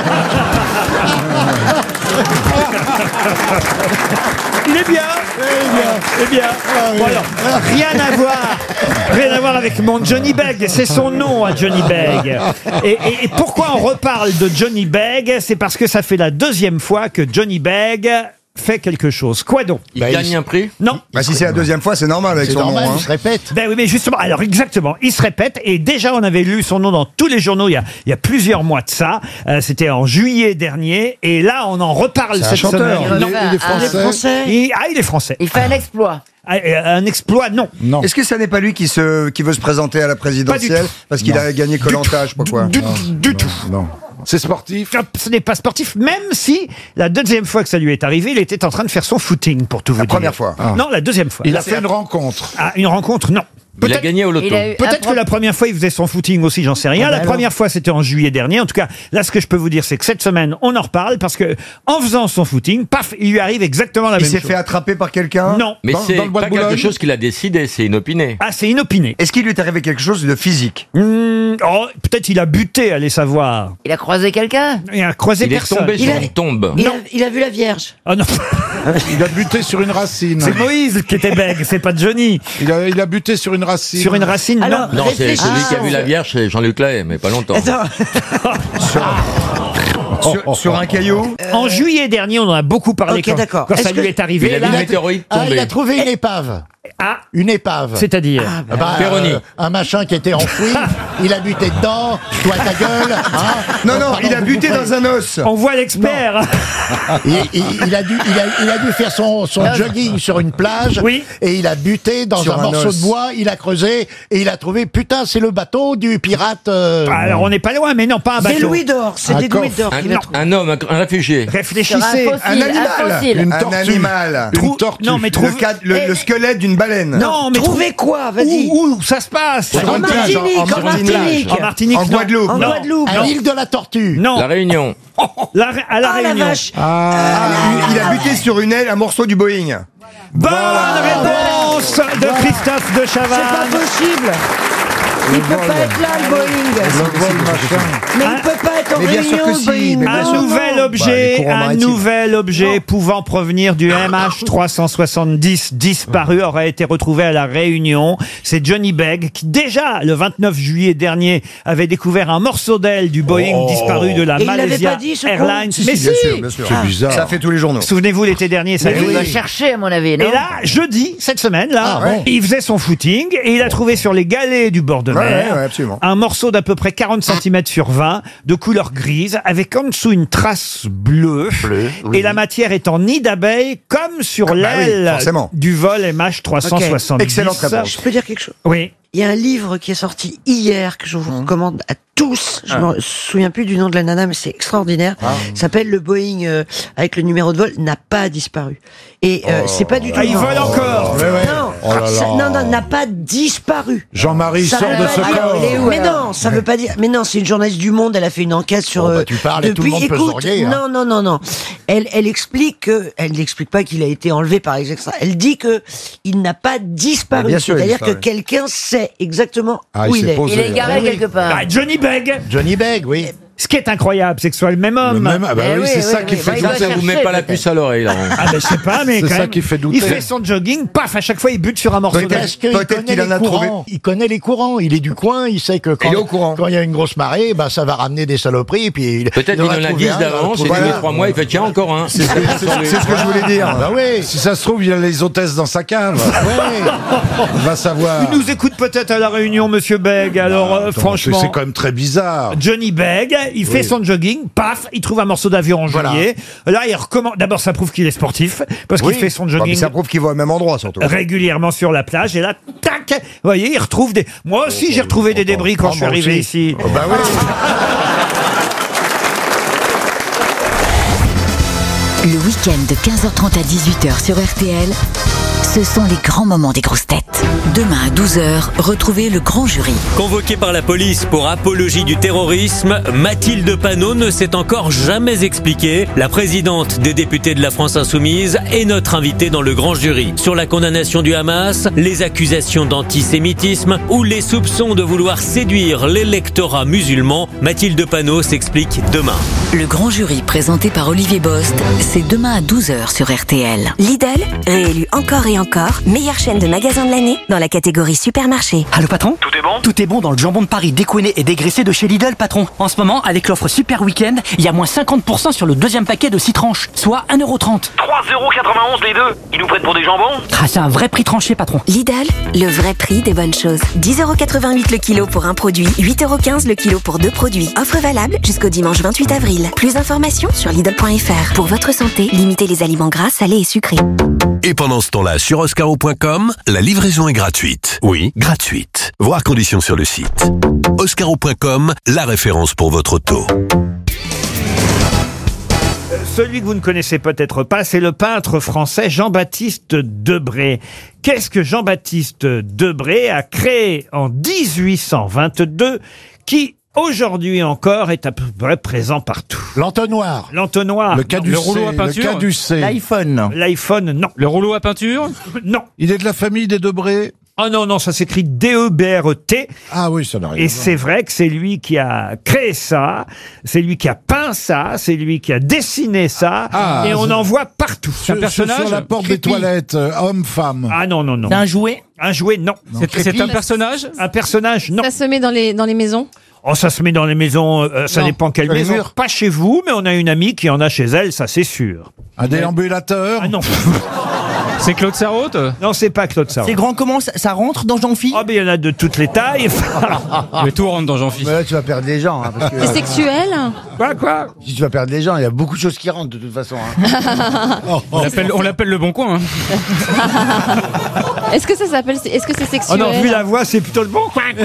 [SPEAKER 6] Il est bien. Eh bien. Bon, alors, rien à voir, rien à voir avec mon Johnny Begg. C'est son nom à Johnny Begg. Et, et- et pourquoi on reparle de Johnny Begg? C'est parce que ça fait la deuxième fois que Johnny Begg fait quelque chose. Quoi donc?
[SPEAKER 8] Il gagne un prix?
[SPEAKER 6] Non.
[SPEAKER 14] Bah si c'est la deuxième fois, c'est normal avec
[SPEAKER 11] C'est
[SPEAKER 14] son
[SPEAKER 11] normal,
[SPEAKER 14] nom.
[SPEAKER 11] il
[SPEAKER 14] Hein.
[SPEAKER 11] se répète.
[SPEAKER 6] Ben oui, mais justement, alors exactement, il se répète, et déjà on avait lu son nom dans tous les journaux il y a, il y a plusieurs mois de ça, Euh, c'était en juillet dernier, et là on en reparle
[SPEAKER 14] C'est un
[SPEAKER 6] cette
[SPEAKER 14] chanteur.
[SPEAKER 6] semaine.
[SPEAKER 14] Il est- il est français.
[SPEAKER 20] français.
[SPEAKER 6] Il- ah, il est français.
[SPEAKER 20] Il fait un exploit.
[SPEAKER 6] Ah, euh, un exploit, non.
[SPEAKER 3] Non.
[SPEAKER 14] Est-ce que ça n'est pas lui qui se qui veut se présenter à la présidentielle
[SPEAKER 6] tout.
[SPEAKER 14] parce qu'il
[SPEAKER 3] Non.
[SPEAKER 14] a gagné Koh-Lanta, je sais pas quoi.
[SPEAKER 6] Du,
[SPEAKER 3] Non,
[SPEAKER 6] du
[SPEAKER 3] non,
[SPEAKER 6] tout.
[SPEAKER 3] Non. C'est sportif.
[SPEAKER 6] Ce n'est pas sportif, même si la deuxième fois que ça lui est arrivé, il était en train de faire son footing, pour tout vous
[SPEAKER 14] La
[SPEAKER 6] dire.
[SPEAKER 14] première fois.
[SPEAKER 3] Ah.
[SPEAKER 6] Non, la deuxième fois.
[SPEAKER 3] Il a fait une rencontre.
[SPEAKER 6] Ah, une rencontre, non.
[SPEAKER 8] Il a gagné au loto.
[SPEAKER 6] Peut-être que la première fois, il faisait son footing aussi, j'en sais rien.
[SPEAKER 20] Ah bah
[SPEAKER 6] la
[SPEAKER 20] alors.
[SPEAKER 6] première fois, c'était en juillet dernier. En tout cas, là, ce que je peux vous dire, c'est que cette semaine, on en reparle parce que, en faisant son footing, paf, il lui arrive exactement la
[SPEAKER 14] Il
[SPEAKER 6] même
[SPEAKER 14] s'est
[SPEAKER 6] chose.
[SPEAKER 14] fait attraper par quelqu'un.
[SPEAKER 6] Non.
[SPEAKER 8] Mais
[SPEAKER 3] Dans-
[SPEAKER 8] c'est
[SPEAKER 3] dans le bois de
[SPEAKER 8] pas quelque
[SPEAKER 3] Boulogne
[SPEAKER 8] chose qu'il a décidé, c'est inopiné.
[SPEAKER 6] Ah, c'est inopiné.
[SPEAKER 14] Est-ce qu'il lui est arrivé quelque chose de physique?
[SPEAKER 6] Hmm, oh, peut-être il a buté, allez savoir.
[SPEAKER 20] Il a croisé quelqu'un.
[SPEAKER 6] Il a croisé
[SPEAKER 8] Il est
[SPEAKER 6] personne.
[SPEAKER 8] tombé
[SPEAKER 20] Il
[SPEAKER 8] sur
[SPEAKER 20] a-
[SPEAKER 8] une tombe.
[SPEAKER 20] Il a, il a vu la Vierge.
[SPEAKER 6] Oh non,
[SPEAKER 3] Il a buté sur une racine.
[SPEAKER 6] c'est Moïse qui était bègue, c'est pas Johnny.
[SPEAKER 3] Il a, il a buté sur une racine.
[SPEAKER 6] Sur une racine,
[SPEAKER 20] Alors,
[SPEAKER 6] non.
[SPEAKER 8] Non, c'est celui qui a vu
[SPEAKER 20] Réfléchissons.
[SPEAKER 8] la Vierge, c'est Jean-Luc Lahaye, mais pas longtemps.
[SPEAKER 20] Attends.
[SPEAKER 14] Sur, sur un caillou.
[SPEAKER 6] En juillet dernier, on en a beaucoup parlé
[SPEAKER 20] Ok,
[SPEAKER 6] quand,
[SPEAKER 20] d'accord.
[SPEAKER 6] quand ça
[SPEAKER 20] Est-ce
[SPEAKER 6] lui
[SPEAKER 20] que-
[SPEAKER 6] est arrivé.
[SPEAKER 8] Il a
[SPEAKER 6] Là,
[SPEAKER 8] vu une météorite
[SPEAKER 16] Ah, il
[SPEAKER 8] tomber.
[SPEAKER 16] a trouvé une épave.
[SPEAKER 6] Ah,
[SPEAKER 16] Une épave.
[SPEAKER 6] c'est-à-dire
[SPEAKER 16] Ah bah,
[SPEAKER 8] Péroni.
[SPEAKER 16] euh, un machin qui était enfoui, il a buté dedans, toi ta gueule. Hein.
[SPEAKER 14] Non, non,
[SPEAKER 16] Pardon,
[SPEAKER 14] il a
[SPEAKER 16] vous
[SPEAKER 14] buté
[SPEAKER 16] couperez.
[SPEAKER 14] dans un os.
[SPEAKER 6] On voit l'expert.
[SPEAKER 16] Il, il- il a dû, il, a, il a dû faire son, son jogging sur une plage.
[SPEAKER 6] Oui.
[SPEAKER 16] Et il a buté dans
[SPEAKER 14] Sur
[SPEAKER 16] un,
[SPEAKER 14] un
[SPEAKER 16] morceau
[SPEAKER 14] os.
[SPEAKER 16] de bois, il a creusé et il a trouvé, putain, c'est le bateau du pirate. euh,
[SPEAKER 6] Alors, on n'est pas loin, mais non, pas un
[SPEAKER 20] Des
[SPEAKER 6] bateau.
[SPEAKER 20] louis d'or, c'est
[SPEAKER 16] Un
[SPEAKER 20] des louis
[SPEAKER 16] coffre.
[SPEAKER 20] d'or
[SPEAKER 8] Un,
[SPEAKER 20] qu'il a trouvé.
[SPEAKER 8] un homme, un, un réfugié.
[SPEAKER 6] Réfléchissez.
[SPEAKER 13] Sur un
[SPEAKER 14] Un
[SPEAKER 13] fossile,
[SPEAKER 14] animal.
[SPEAKER 13] un fossile.
[SPEAKER 14] Un
[SPEAKER 16] tortue.
[SPEAKER 14] animal.
[SPEAKER 6] Trou-
[SPEAKER 16] Une tortue.
[SPEAKER 6] Non, mais
[SPEAKER 14] Le,
[SPEAKER 6] trouve.
[SPEAKER 14] cadre- le, le squelette d'une baleine.
[SPEAKER 6] Non, mais
[SPEAKER 20] Trouvez quoi, vas-y.
[SPEAKER 6] Où, où ça se passe
[SPEAKER 14] Sur
[SPEAKER 20] En
[SPEAKER 14] une plage,
[SPEAKER 20] Martinique,
[SPEAKER 14] en-
[SPEAKER 20] en
[SPEAKER 14] en Martinique.
[SPEAKER 20] Martinique.
[SPEAKER 6] En Martinique,
[SPEAKER 14] En
[SPEAKER 6] non.
[SPEAKER 14] Guadeloupe.
[SPEAKER 20] En
[SPEAKER 6] Non.
[SPEAKER 20] Guadeloupe.
[SPEAKER 16] À l'île de la Tortue.
[SPEAKER 6] Non.
[SPEAKER 8] La Réunion.
[SPEAKER 6] La, à la
[SPEAKER 20] Ah la
[SPEAKER 6] Réunion.
[SPEAKER 20] vache.
[SPEAKER 14] Ah, il a buté sur une aile un morceau du Boeing.
[SPEAKER 6] Bonne réponse de Christophe de
[SPEAKER 20] C'est pas
[SPEAKER 6] Chavannes.
[SPEAKER 20] possible. Il peut pas être là, le Boeing. Mais il peut pas être en
[SPEAKER 14] Mais bien sûr
[SPEAKER 20] réunion,
[SPEAKER 14] que
[SPEAKER 20] le
[SPEAKER 14] si,
[SPEAKER 20] Boeing.
[SPEAKER 14] mais bien
[SPEAKER 6] Un
[SPEAKER 14] sûr.
[SPEAKER 6] nouvel
[SPEAKER 14] Bah,
[SPEAKER 6] objet,
[SPEAKER 14] les courants
[SPEAKER 6] un
[SPEAKER 14] maritimes.
[SPEAKER 6] nouvel objet pouvant provenir du M H trois cent soixante-dix disparu aurait été retrouvé à la Réunion. C'est Johnny Begg qui déjà le vingt-neuf juillet dernier avait découvert un morceau d'aile du Boeing
[SPEAKER 16] Oh.
[SPEAKER 6] disparu de la
[SPEAKER 20] Et il l'avait
[SPEAKER 6] Malaysia
[SPEAKER 20] pas dit, ce con
[SPEAKER 6] Airlines.
[SPEAKER 14] Si, si,
[SPEAKER 6] Mais
[SPEAKER 14] bien
[SPEAKER 6] si.
[SPEAKER 14] sûr, bien sûr.
[SPEAKER 16] C'est bizarre.
[SPEAKER 14] Ça fait tous les journaux.
[SPEAKER 6] Souvenez-vous l'été dernier, ça a
[SPEAKER 20] Mais
[SPEAKER 6] été-
[SPEAKER 20] il va chercher, à mon avis, non?
[SPEAKER 6] Et là, jeudi, cette semaine, là,
[SPEAKER 16] Ah, bon.
[SPEAKER 6] il faisait son footing et il a trouvé sur les galets du bord de
[SPEAKER 14] Ouais,
[SPEAKER 6] mer
[SPEAKER 14] ouais, ouais, absolument.
[SPEAKER 6] un morceau d'à peu près quarante centimètres sur vingt de couleur grise avec en dessous une trace bleue.
[SPEAKER 16] Bleu, oui.
[SPEAKER 6] Et la matière est en nid d'abeille comme sur
[SPEAKER 14] bah oui,
[SPEAKER 6] l'aile
[SPEAKER 14] forcément.
[SPEAKER 6] du vol M H trois cent soixante-dix.
[SPEAKER 14] Excellente réponse.
[SPEAKER 20] Je peux dire quelque chose?
[SPEAKER 6] Oui.
[SPEAKER 20] Il y a un livre qui est sorti hier que je vous recommande à tous. Je
[SPEAKER 6] Ah.
[SPEAKER 20] me souviens plus du nom de la nana, mais c'est extraordinaire.
[SPEAKER 6] Ah.
[SPEAKER 20] Ça s'appelle Le Boeing euh, avec le numéro de vol n'a pas disparu. Et euh, c'est pas du tout.
[SPEAKER 6] Ah, il vole encore.
[SPEAKER 16] Ouais, ouais.
[SPEAKER 20] Non,
[SPEAKER 16] Oh là
[SPEAKER 20] ça-
[SPEAKER 16] là.
[SPEAKER 20] non, non, n'a pas disparu.
[SPEAKER 16] Jean-Marie
[SPEAKER 20] Ça
[SPEAKER 16] sort
[SPEAKER 20] veut
[SPEAKER 16] de
[SPEAKER 20] pas
[SPEAKER 16] ce
[SPEAKER 20] dire-
[SPEAKER 16] corps.
[SPEAKER 20] Mais non, ça veut pas dire. Mais non, c'est une journaliste du Monde. Elle a fait une enquête sur.
[SPEAKER 16] Bon, bah,
[SPEAKER 20] euh,
[SPEAKER 16] tu parles et tout le
[SPEAKER 20] depuis-
[SPEAKER 16] monde peut se
[SPEAKER 20] écoute,
[SPEAKER 16] droguer, hein.
[SPEAKER 20] Non, non, non, non. Elle, elle explique que. Elle n'explique pas qu'il a été enlevé par les extra. Elle dit que il n'a pas disparu.
[SPEAKER 14] Mais bien sûr, il
[SPEAKER 20] C'est-à-dire que
[SPEAKER 14] disparu.
[SPEAKER 20] quelqu'un sait exactement
[SPEAKER 16] Ah,
[SPEAKER 20] où
[SPEAKER 16] il
[SPEAKER 20] il
[SPEAKER 16] s'est
[SPEAKER 20] est.
[SPEAKER 16] posé.
[SPEAKER 13] Il est garé
[SPEAKER 20] Ah oui.
[SPEAKER 13] quelque part.
[SPEAKER 6] Bah, Johnny Begg.
[SPEAKER 16] Johnny Begg, oui.
[SPEAKER 6] Ce qui est incroyable, c'est que ce soit le même homme.
[SPEAKER 16] Le même, ah bah
[SPEAKER 13] Eh
[SPEAKER 16] oui,
[SPEAKER 13] oui,
[SPEAKER 16] c'est
[SPEAKER 13] oui,
[SPEAKER 16] ça
[SPEAKER 13] oui,
[SPEAKER 16] qui
[SPEAKER 13] bah,
[SPEAKER 16] fait
[SPEAKER 13] il va
[SPEAKER 16] douter.
[SPEAKER 8] Ça vous met
[SPEAKER 13] chercher,
[SPEAKER 8] pas la
[SPEAKER 13] peut-être.
[SPEAKER 8] puce à l'oreille, là.
[SPEAKER 6] Ah ben je sais pas, mais
[SPEAKER 16] C'est
[SPEAKER 6] quand
[SPEAKER 16] ça
[SPEAKER 6] même,
[SPEAKER 16] qui fait douter.
[SPEAKER 6] il fait son jogging, paf, à chaque fois il bute sur un morceau
[SPEAKER 14] Peut-être.
[SPEAKER 6] d'aile.
[SPEAKER 16] Parce qu'il
[SPEAKER 14] Peut-être
[SPEAKER 16] connaît
[SPEAKER 14] qu'il en
[SPEAKER 16] les
[SPEAKER 14] a trouvé.
[SPEAKER 16] courants. Il connaît les courants. Il est du coin. Il sait que quand
[SPEAKER 14] Il est au courant.
[SPEAKER 16] quand il y a une grosse marée, bah ça va ramener des saloperies. Puis il-
[SPEAKER 8] Peut-être
[SPEAKER 16] il
[SPEAKER 8] il
[SPEAKER 16] en a
[SPEAKER 8] en a
[SPEAKER 16] trouvé
[SPEAKER 8] dix
[SPEAKER 16] un, il en a
[SPEAKER 8] d'avance, et
[SPEAKER 16] trouvé
[SPEAKER 8] tous les
[SPEAKER 16] un.
[SPEAKER 8] trois mois, il fait tiens, encore un.
[SPEAKER 14] C'est ce que je voulais dire.
[SPEAKER 16] Bah oui.
[SPEAKER 3] Si ça se trouve, il a les hôtesses dans sa cave.
[SPEAKER 16] Ouais.
[SPEAKER 3] On va savoir.
[SPEAKER 6] Il nous écoute peut-être à la Réunion, Monsieur Begg. Alors euh,
[SPEAKER 3] Attends,
[SPEAKER 6] franchement,
[SPEAKER 3] c'est quand même très bizarre.
[SPEAKER 6] Johnny Begg, il fait
[SPEAKER 3] Oui.
[SPEAKER 6] son jogging, paf, il trouve un morceau d'avion en
[SPEAKER 16] Voilà.
[SPEAKER 6] juillet. Là, il recommande. D'abord, ça prouve qu'il est sportif parce
[SPEAKER 16] Oui.
[SPEAKER 6] qu'il fait son
[SPEAKER 14] Bah, mais
[SPEAKER 6] jogging
[SPEAKER 14] ça prouve qu'il va au même endroit, surtout.
[SPEAKER 6] régulièrement sur la plage. Et là, tac, vous voyez, il retrouve des. Moi aussi, j'ai retrouvé des débris quand
[SPEAKER 16] Ah,
[SPEAKER 6] je suis
[SPEAKER 16] moi
[SPEAKER 6] arrivé
[SPEAKER 16] aussi.
[SPEAKER 6] ici.
[SPEAKER 16] Oh, bah oui.
[SPEAKER 5] Le week-end de quinze heures trente à dix-huit heures sur R T L, ce sont les grands moments des grosses têtes. Demain à douze heures, retrouvez le grand jury.
[SPEAKER 19] Convoquée par la police pour apologie du terrorisme, Mathilde Panot ne s'est encore jamais expliquée. La présidente des députés de la France Insoumise est notre invitée dans le grand jury. Sur la condamnation du Hamas, les accusations d'antisémitisme ou les soupçons de vouloir séduire l'électorat musulman, Mathilde Panot s'explique demain.
[SPEAKER 5] Le grand jury présenté par Olivier Bost, c'est demain à douze heures sur R T L.
[SPEAKER 21] Lidl, réélu encore et encore, meilleure chaîne de magasins de l'année dans la catégorie supermarché.
[SPEAKER 22] Allô patron? Tout est bon? Tout est bon dans le jambon de Paris décoiné et dégraissé de chez Lidl, patron. En ce moment, avec l'offre Super Week-end, il y a moins cinquante pour cent sur le deuxième paquet de six tranches, soit un euro trente.
[SPEAKER 23] trois euros quatre-vingt-onze les deux. Ils nous prennent pour des jambons?
[SPEAKER 22] Ah, c'est un vrai prix tranché, patron.
[SPEAKER 21] Lidl, le vrai prix des bonnes choses. dix euros quatre-vingt-huit le kilo pour un produit, huit euros quinze le kilo pour deux produits. Offre valable jusqu'au dimanche vingt-huit avril. Plus d'informations sur Lidl point F R. Pour votre santé, limitez les aliments gras, salés et sucrés.
[SPEAKER 24] Et pendant ce temps-là, sur oscaro point com, la livraison est gratuite. Oui, gratuite. Voir conditions sur le site. oscaro point com, la référence pour votre auto.
[SPEAKER 6] Celui que vous ne connaissez peut-être pas, c'est le peintre français Jean-Baptiste Debré. Qu'est-ce que Jean-Baptiste Debré a créé en dix-huit cent vingt-deux qui, aujourd'hui encore, est à peu près présent partout?
[SPEAKER 16] L'entonnoir.
[SPEAKER 6] L'entonnoir.
[SPEAKER 3] Le caducé.
[SPEAKER 25] Le rouleau à peinture.
[SPEAKER 3] Le caducé.
[SPEAKER 11] L'iPhone.
[SPEAKER 6] L'iPhone, non.
[SPEAKER 25] Le rouleau à peinture?
[SPEAKER 6] Non.
[SPEAKER 3] Il est de la famille des Debré.
[SPEAKER 6] Ah non, non, ça s'écrit D E B R E T.
[SPEAKER 3] Ah oui, ça n'a rien
[SPEAKER 6] Et
[SPEAKER 3] à voir.
[SPEAKER 6] c'est vrai que c'est lui qui a créé ça, c'est lui qui a peint ça, c'est lui qui a dessiné ça,
[SPEAKER 3] Ah,
[SPEAKER 6] et on
[SPEAKER 3] c'est-
[SPEAKER 6] en voit partout.
[SPEAKER 3] Sur, sur la porte des toilettes, euh, homme-femme.
[SPEAKER 6] Ah non, non, non.
[SPEAKER 11] C'est un jouet?
[SPEAKER 6] Un jouet, non.
[SPEAKER 25] C'est c'est un personnage?
[SPEAKER 6] Un personnage, non.
[SPEAKER 26] Ça se met dans les, dans les maisons?
[SPEAKER 6] Oh, ça se met dans les maisons, euh, ça
[SPEAKER 3] Non,
[SPEAKER 6] dépend quelle
[SPEAKER 3] sur les
[SPEAKER 6] maison.
[SPEAKER 3] murs.
[SPEAKER 6] Pas chez vous, mais on a une amie qui en a chez elle, ça c'est sûr.
[SPEAKER 3] Un déambulateur.
[SPEAKER 6] Ah non.
[SPEAKER 1] C'est Claude Sarraute?
[SPEAKER 6] Non, c'est pas Claude Sarraute.
[SPEAKER 10] C'est grand comment ça, ça rentre dans Jean-Phi?
[SPEAKER 6] Oh, mais il y en a de toutes les tailles.
[SPEAKER 1] Mais tout rentre dans Jean-Phi.
[SPEAKER 14] Mais là, tu vas perdre les gens. Hein, parce que,
[SPEAKER 12] C'est sexuel?
[SPEAKER 6] Quoi, quoi?
[SPEAKER 14] Si tu vas perdre les gens, il y a beaucoup de choses qui rentrent de toute façon. Hein.
[SPEAKER 1] On l'appelle, on l'appelle le bon coin. Hein.
[SPEAKER 12] Est-ce que ça s'appelle, est-ce que c'est
[SPEAKER 6] Oh
[SPEAKER 12] sexuel?
[SPEAKER 6] non, vu la voix, c'est plutôt le bon.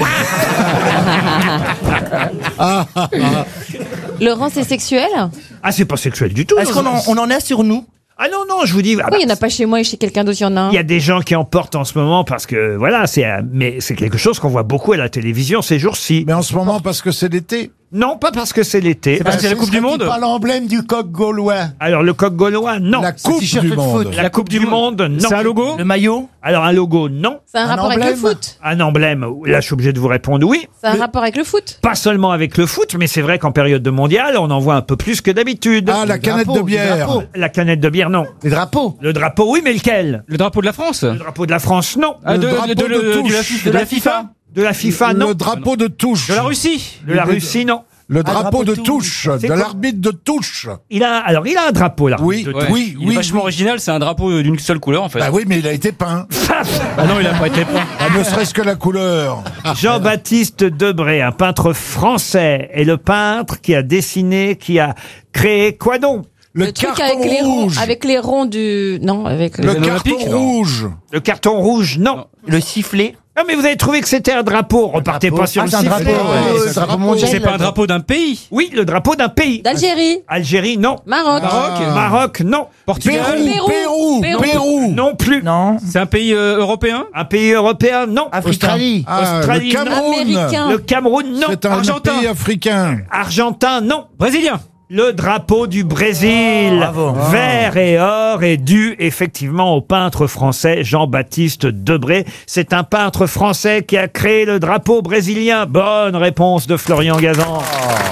[SPEAKER 12] Laurent, c'est sexuel?
[SPEAKER 6] Ah, c'est pas sexuel du tout.
[SPEAKER 10] Est-ce qu'on en, on en a sur nous?
[SPEAKER 6] Ah non, non, je vous dis. ah
[SPEAKER 12] Pourquoi
[SPEAKER 6] bah,
[SPEAKER 12] il n'y en a pas chez moi et chez quelqu'un d'autre, il y en a un?
[SPEAKER 6] Il y a des gens qui en portent en ce moment parce que voilà, c'est euh, mais c'est quelque chose qu'on voit beaucoup à la télévision ces jours-ci.
[SPEAKER 3] Mais en ce moment, parce que c'est l'été.
[SPEAKER 6] Non, pas parce que c'est l'été.
[SPEAKER 1] C'est parce que c'est la Coupe du Monde.
[SPEAKER 16] Pas l'emblème du coq gaulois.
[SPEAKER 6] Alors le coq gaulois, non.
[SPEAKER 3] La Coupe
[SPEAKER 16] t-shirt
[SPEAKER 3] du
[SPEAKER 16] de
[SPEAKER 3] Monde.
[SPEAKER 16] foot.
[SPEAKER 6] La Coupe du Monde, non.
[SPEAKER 1] C'est un logo?
[SPEAKER 10] Le maillot?
[SPEAKER 6] Alors un logo, non.
[SPEAKER 12] C'est un,
[SPEAKER 16] Un
[SPEAKER 12] rapport avec le
[SPEAKER 16] emblème?
[SPEAKER 12] foot?
[SPEAKER 6] Un emblème, là je suis obligé de vous répondre oui.
[SPEAKER 12] C'est un rapport avec le foot?
[SPEAKER 6] Pas seulement avec le foot, mais c'est vrai qu'en période de mondial, on en voit un peu plus que d'habitude.
[SPEAKER 3] Ah, la canette
[SPEAKER 16] drapeaux,
[SPEAKER 3] de
[SPEAKER 16] des
[SPEAKER 3] bière.
[SPEAKER 16] drapeaux.
[SPEAKER 6] La canette de bière, non.
[SPEAKER 16] Les drapeaux.
[SPEAKER 6] Le drapeau, oui, mais lequel?
[SPEAKER 1] Le drapeau de la France?
[SPEAKER 6] Le drapeau de la France, non.
[SPEAKER 1] Ah,
[SPEAKER 3] Le
[SPEAKER 1] de,
[SPEAKER 3] drapeau
[SPEAKER 1] de,
[SPEAKER 3] de
[SPEAKER 1] de- de
[SPEAKER 3] touche.
[SPEAKER 1] la, FIFA, de la FIFA?
[SPEAKER 6] De la FIFA, non.
[SPEAKER 3] Le drapeau de touche.
[SPEAKER 1] De la Russie?
[SPEAKER 6] De la Russie, non.
[SPEAKER 3] Le drapeau,
[SPEAKER 10] drapeau
[SPEAKER 3] de
[SPEAKER 10] de
[SPEAKER 3] touche.
[SPEAKER 6] C'est
[SPEAKER 3] De
[SPEAKER 6] quoi
[SPEAKER 3] l'arbitre de touche.
[SPEAKER 6] Il a, alors il a un drapeau là.
[SPEAKER 3] Oui,
[SPEAKER 6] De-
[SPEAKER 1] Ouais.
[SPEAKER 3] oui,
[SPEAKER 1] Il est
[SPEAKER 3] oui.
[SPEAKER 1] vachement
[SPEAKER 3] oui.
[SPEAKER 1] original, c'est un drapeau d'une seule couleur en fait.
[SPEAKER 3] Bah oui, mais il a été peint.
[SPEAKER 1] Ah non, il a pas été peint.
[SPEAKER 3] Ah, ne serait-ce que la couleur.
[SPEAKER 6] Jean-Baptiste Debré, un peintre français, est le peintre qui a dessiné, qui a créé quoi donc?
[SPEAKER 3] Le,
[SPEAKER 12] Le truc
[SPEAKER 3] carton
[SPEAKER 12] avec les ronds,
[SPEAKER 3] rouge.
[SPEAKER 12] avec les ronds du, non, avec
[SPEAKER 3] Le
[SPEAKER 1] Les
[SPEAKER 3] carton
[SPEAKER 1] Olympiques, non.
[SPEAKER 3] rouge.
[SPEAKER 6] Le carton rouge, non.
[SPEAKER 10] Le sifflet?
[SPEAKER 6] Ah mais vous avez trouvé que c'était un drapeau. Repartez
[SPEAKER 16] drapeau.
[SPEAKER 6] pas sur
[SPEAKER 10] Ah,
[SPEAKER 6] le
[SPEAKER 10] c'est un
[SPEAKER 6] sifflet.
[SPEAKER 10] drapeau, ouais.
[SPEAKER 16] Euh,
[SPEAKER 10] c'est un drapeau mondial.
[SPEAKER 1] C'est pas un drapeau d'un pays?
[SPEAKER 6] Oui, le drapeau d'un pays.
[SPEAKER 12] d'Algérie,
[SPEAKER 6] Algérie, non.
[SPEAKER 12] Maroc,
[SPEAKER 1] Maroc?
[SPEAKER 6] Maroc, non.
[SPEAKER 1] Portugal?
[SPEAKER 3] Pérou, Pérou,
[SPEAKER 12] Pérou.
[SPEAKER 3] Pérou.
[SPEAKER 6] Non plus.
[SPEAKER 10] Non.
[SPEAKER 1] C'est un pays euh, européen?
[SPEAKER 6] Un pays européen, non.
[SPEAKER 16] Australie.
[SPEAKER 3] Ah,
[SPEAKER 6] Australie,
[SPEAKER 3] le Cameroun.
[SPEAKER 12] Américain.
[SPEAKER 6] Le Cameroun, non.
[SPEAKER 3] C'est un
[SPEAKER 1] Argentin.
[SPEAKER 3] pays africain.
[SPEAKER 6] Argentin, non.
[SPEAKER 1] Brésilien?
[SPEAKER 6] Le drapeau du Brésil,
[SPEAKER 10] Bravo.
[SPEAKER 6] vert et or, est dû effectivement au peintre français Jean-Baptiste Debré. C'est un peintre français qui a créé le drapeau brésilien. Bonne réponse de Florian Gazan.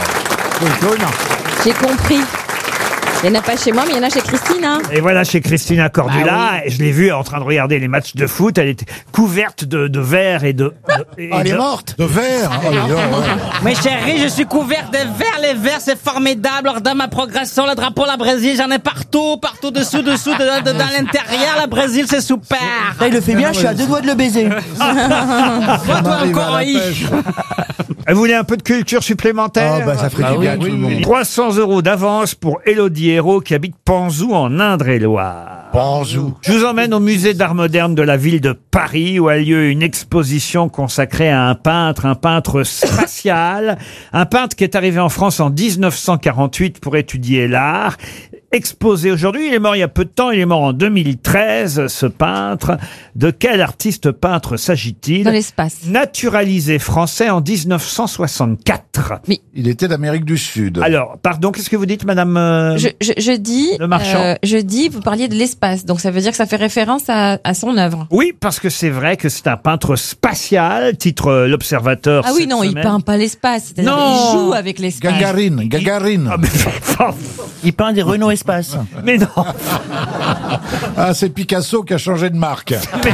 [SPEAKER 12] j'ai compris. Il n'y en a pas chez moi, mais il y en a chez Christine, hein.
[SPEAKER 6] Et voilà chez Christina Cordula,
[SPEAKER 12] Ah
[SPEAKER 6] et je l'ai vue en train de regarder les matchs de foot. Elle était couverte de, de verre et de. de- et
[SPEAKER 16] Oh, elle est
[SPEAKER 6] de-
[SPEAKER 16] morte.
[SPEAKER 3] De verre. Oh, les gars, ouais.
[SPEAKER 15] Mais chérie, je suis couvert de verre. Les verres, c'est formidable. Alors, dans ma progression, le drapeau, la Brésil, j'en ai partout, partout, dessous, dessous, de- de- dans l'intérieur. La Brésil, c'est super.
[SPEAKER 10] Là, il le fait bien, je suis à deux doigts de le baiser.
[SPEAKER 15] Moi, toi,
[SPEAKER 3] arrive
[SPEAKER 15] encore,
[SPEAKER 3] à la
[SPEAKER 15] oui.
[SPEAKER 3] pêche.
[SPEAKER 6] Vous voulez un peu de culture supplémentaire?
[SPEAKER 16] Oh, bah, ça ferait du bien à tout le monde.
[SPEAKER 6] trois cents euros d'avance pour Élodie Hérault qui habite Panzou en Indre-et-Loire.
[SPEAKER 16] Panzou.
[SPEAKER 6] Je vous emmène au musée d'art moderne de la ville de Paris où a lieu une exposition consacrée à un peintre, un peintre spatial, un peintre qui est arrivé en France en dix-neuf cent quarante-huit pour étudier l'art. Exposé aujourd'hui, il est mort il y a peu de temps, il est mort en deux mille treize, ce peintre. De quel artiste peintre s'agit-il?
[SPEAKER 12] Dans l'espace.
[SPEAKER 6] Naturalisé français en dix-neuf cent soixante-quatre.
[SPEAKER 3] Il était d'Amérique du Sud.
[SPEAKER 6] Alors, pardon, qu'est-ce que vous dites, madame euh,
[SPEAKER 12] Je, je, je dis,
[SPEAKER 6] Le marchand.
[SPEAKER 12] euh, je dis, vous parliez de l'espace, donc ça veut dire que ça fait référence à, à son œuvre.
[SPEAKER 6] Oui, parce que c'est vrai que c'est un peintre spatial, titre euh, L'Observateur.
[SPEAKER 12] Ah oui,
[SPEAKER 6] cette
[SPEAKER 12] non, il
[SPEAKER 6] semaine.
[SPEAKER 12] peint pas l'espace, c'est-à-dire
[SPEAKER 6] Non.
[SPEAKER 12] il joue avec l'espace.
[SPEAKER 3] Gagarine, Gagarine.
[SPEAKER 6] Ah, mais,
[SPEAKER 10] Il peint des Renault Espace.
[SPEAKER 6] mais non.
[SPEAKER 3] Ah, c'est Picasso qui a changé de marque.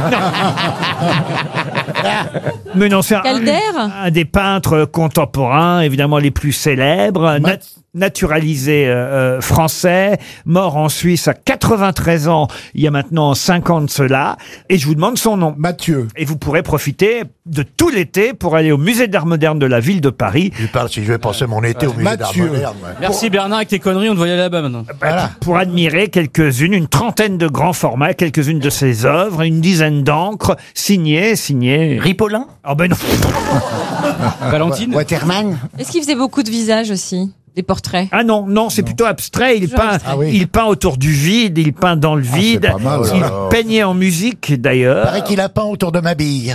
[SPEAKER 6] Mais non, c'est un,
[SPEAKER 12] Calder.
[SPEAKER 6] un des peintres contemporains, évidemment les plus célèbres, nat- naturalisé euh, euh, français, mort en Suisse à quatre-vingt-treize ans, il y a maintenant cinq ans de cela. Et je vous demande son nom.
[SPEAKER 3] Mathieu.
[SPEAKER 6] Et vous pourrez profiter de tout l'été pour aller au musée d'art moderne de la ville de Paris.
[SPEAKER 16] Je parle si je vais passer mon été au musée d'art
[SPEAKER 3] Mathieu.
[SPEAKER 16] moderne. ouais.
[SPEAKER 1] Merci Bernard avec tes conneries, on doit y aller là-bas maintenant.
[SPEAKER 6] Bah, pour admirer quelques-unes, une trentaine de grands formats, quelques-unes de ses œuvres, une dizaine d'encres, signées, signées.
[SPEAKER 10] Ripollin?
[SPEAKER 6] Oh ben non.
[SPEAKER 1] Valentine?
[SPEAKER 16] Waterman.
[SPEAKER 12] Est-ce qu'il faisait beaucoup de visages aussi? Des portraits?
[SPEAKER 6] Ah non, non, c'est plutôt abstrait. Il
[SPEAKER 12] Genre
[SPEAKER 6] peint,
[SPEAKER 12] abstrait.
[SPEAKER 16] Ah oui.
[SPEAKER 6] il peint autour du vide, il peint dans le vide.
[SPEAKER 3] pas mal,
[SPEAKER 6] il
[SPEAKER 3] ça.
[SPEAKER 6] peignait en musique
[SPEAKER 16] Il
[SPEAKER 6] d'ailleurs.
[SPEAKER 16] paraît qu'il a peint autour de ma bille.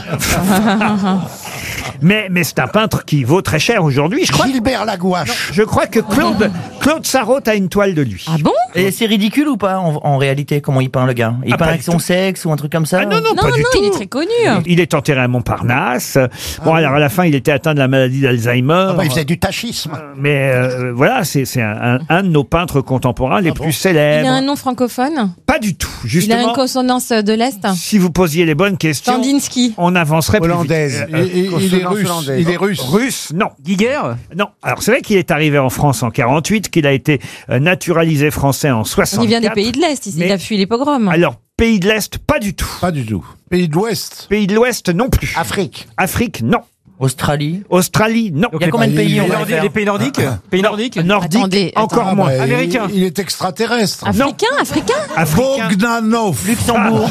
[SPEAKER 6] Mais, mais c'est un peintre qui vaut très cher aujourd'hui. Je crois,
[SPEAKER 16] Gilbert Lagouache.
[SPEAKER 6] je crois que Claude, Claude Sarraute a une toile de lui.
[SPEAKER 12] Ah bon?
[SPEAKER 10] Et c'est ridicule ou pas en, en réalité comment il peint le gars? Il
[SPEAKER 6] Ah,
[SPEAKER 10] peint
[SPEAKER 6] pas
[SPEAKER 10] avec
[SPEAKER 6] du
[SPEAKER 10] son
[SPEAKER 6] tout.
[SPEAKER 10] sexe ou un truc comme ça?
[SPEAKER 6] Ah non, non,
[SPEAKER 12] Non,
[SPEAKER 6] pas
[SPEAKER 12] non,
[SPEAKER 6] du tout.
[SPEAKER 12] il est très connu.
[SPEAKER 6] Il est enterré à Montparnasse. Bon, alors à la fin, il était atteint de la maladie d'Alzheimer.
[SPEAKER 16] Ah bah, il faisait du tachisme.
[SPEAKER 6] Mais euh, voilà, c'est c'est un, un, un de nos peintres contemporains les plus
[SPEAKER 12] Il
[SPEAKER 6] célèbres.
[SPEAKER 12] a un nom francophone?
[SPEAKER 6] Pas du tout,
[SPEAKER 12] Il a
[SPEAKER 6] justement.
[SPEAKER 12] une consonance de l'Est?
[SPEAKER 6] Si vous posiez les bonnes questions,
[SPEAKER 12] Kandinsky.
[SPEAKER 6] on avancerait plus vite.
[SPEAKER 14] Hollandaise.
[SPEAKER 3] Il, il- il est russe. Il est russe.
[SPEAKER 6] Russe, non.
[SPEAKER 1] Giger?
[SPEAKER 6] Non. Alors c'est vrai qu'il est arrivé en France en quarante-huit, qu'il a été euh, naturalisé français en soixante-quatre.
[SPEAKER 12] Il vient des pays de l'Est, il,
[SPEAKER 6] Mais-
[SPEAKER 12] il a fui les pogroms.
[SPEAKER 6] Alors, pays de l'Est, pas du tout.
[SPEAKER 3] Pas du tout. Pays de l'Ouest.
[SPEAKER 6] Pays de l'Ouest, non plus.
[SPEAKER 16] Afrique.
[SPEAKER 6] Afrique, non.
[SPEAKER 10] Australie?
[SPEAKER 6] Australie, non.
[SPEAKER 10] Il y a combien de pays on
[SPEAKER 1] Les,
[SPEAKER 10] va
[SPEAKER 1] Nordi-
[SPEAKER 10] faire?
[SPEAKER 1] les pays nordiques? Pays nordiques?
[SPEAKER 6] Nordique,
[SPEAKER 12] Attendez,
[SPEAKER 6] encore
[SPEAKER 12] attends.
[SPEAKER 6] moins.
[SPEAKER 3] Bah, il-
[SPEAKER 1] Américain.
[SPEAKER 3] Il, est extraterrestre.
[SPEAKER 12] Africain, africain?
[SPEAKER 6] Africain.
[SPEAKER 3] Bogdanov.
[SPEAKER 10] Luxembourg.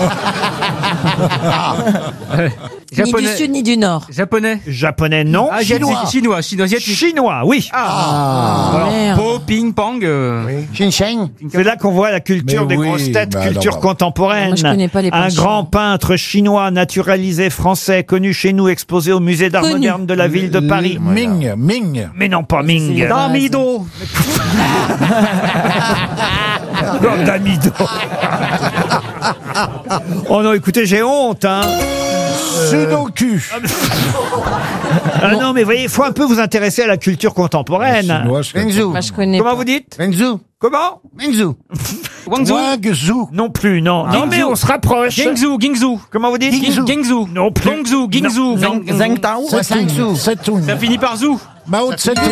[SPEAKER 12] Ni du
[SPEAKER 1] Japonais.
[SPEAKER 12] sud ni du nord.
[SPEAKER 1] Japonais.
[SPEAKER 6] Japonais, non.
[SPEAKER 1] Asiatique. Chinois. Chinois. Asiatique.
[SPEAKER 6] Chinois, oui.
[SPEAKER 1] Ah. Alors,
[SPEAKER 12] merde.
[SPEAKER 1] Po, ping, pong. euh,
[SPEAKER 16] Xinjiang.
[SPEAKER 6] C'est là qu'on voit la culture
[SPEAKER 3] Mais
[SPEAKER 6] des
[SPEAKER 3] oui,
[SPEAKER 6] grosses têtes,
[SPEAKER 3] bah
[SPEAKER 6] culture
[SPEAKER 3] alors,
[SPEAKER 6] contemporaine.
[SPEAKER 12] Moi, je connais pas les
[SPEAKER 6] Un
[SPEAKER 12] peintres
[SPEAKER 6] grand
[SPEAKER 12] chinois.
[SPEAKER 6] peintre chinois naturalisé français, connu chez nous, exposé au musée d'art
[SPEAKER 12] Connu.
[SPEAKER 6] moderne de la ville de Paris.
[SPEAKER 3] Ming. Ming.
[SPEAKER 6] Mais non, pas Ming.
[SPEAKER 1] Damido.
[SPEAKER 6] Non, Damido. Oh non, écoutez, j'ai honte, hein.
[SPEAKER 3] Sudoku.
[SPEAKER 6] Ah non, mais voyez, il faut un peu vous intéresser à la culture contemporaine.
[SPEAKER 3] Chinois, je
[SPEAKER 16] Mengzu.
[SPEAKER 12] Moi, je connais
[SPEAKER 6] Comment
[SPEAKER 12] pas.
[SPEAKER 6] vous dites
[SPEAKER 16] Mengzu.
[SPEAKER 6] Comment
[SPEAKER 16] Mengzu.
[SPEAKER 1] Guangzhou.
[SPEAKER 3] Guangzhou.
[SPEAKER 6] Non plus, non. Non, mais on se rapproche.
[SPEAKER 1] Gingzhou. Gingzhou.
[SPEAKER 6] Comment vous dites
[SPEAKER 1] Gingzhou. Gingzou.
[SPEAKER 6] Non plus.
[SPEAKER 1] Gongzhou. Gingzou.
[SPEAKER 10] Zhang- Zhangtao?
[SPEAKER 3] Setung. Setung.
[SPEAKER 1] Ça finit par Zou.
[SPEAKER 3] Mao Tse-tung.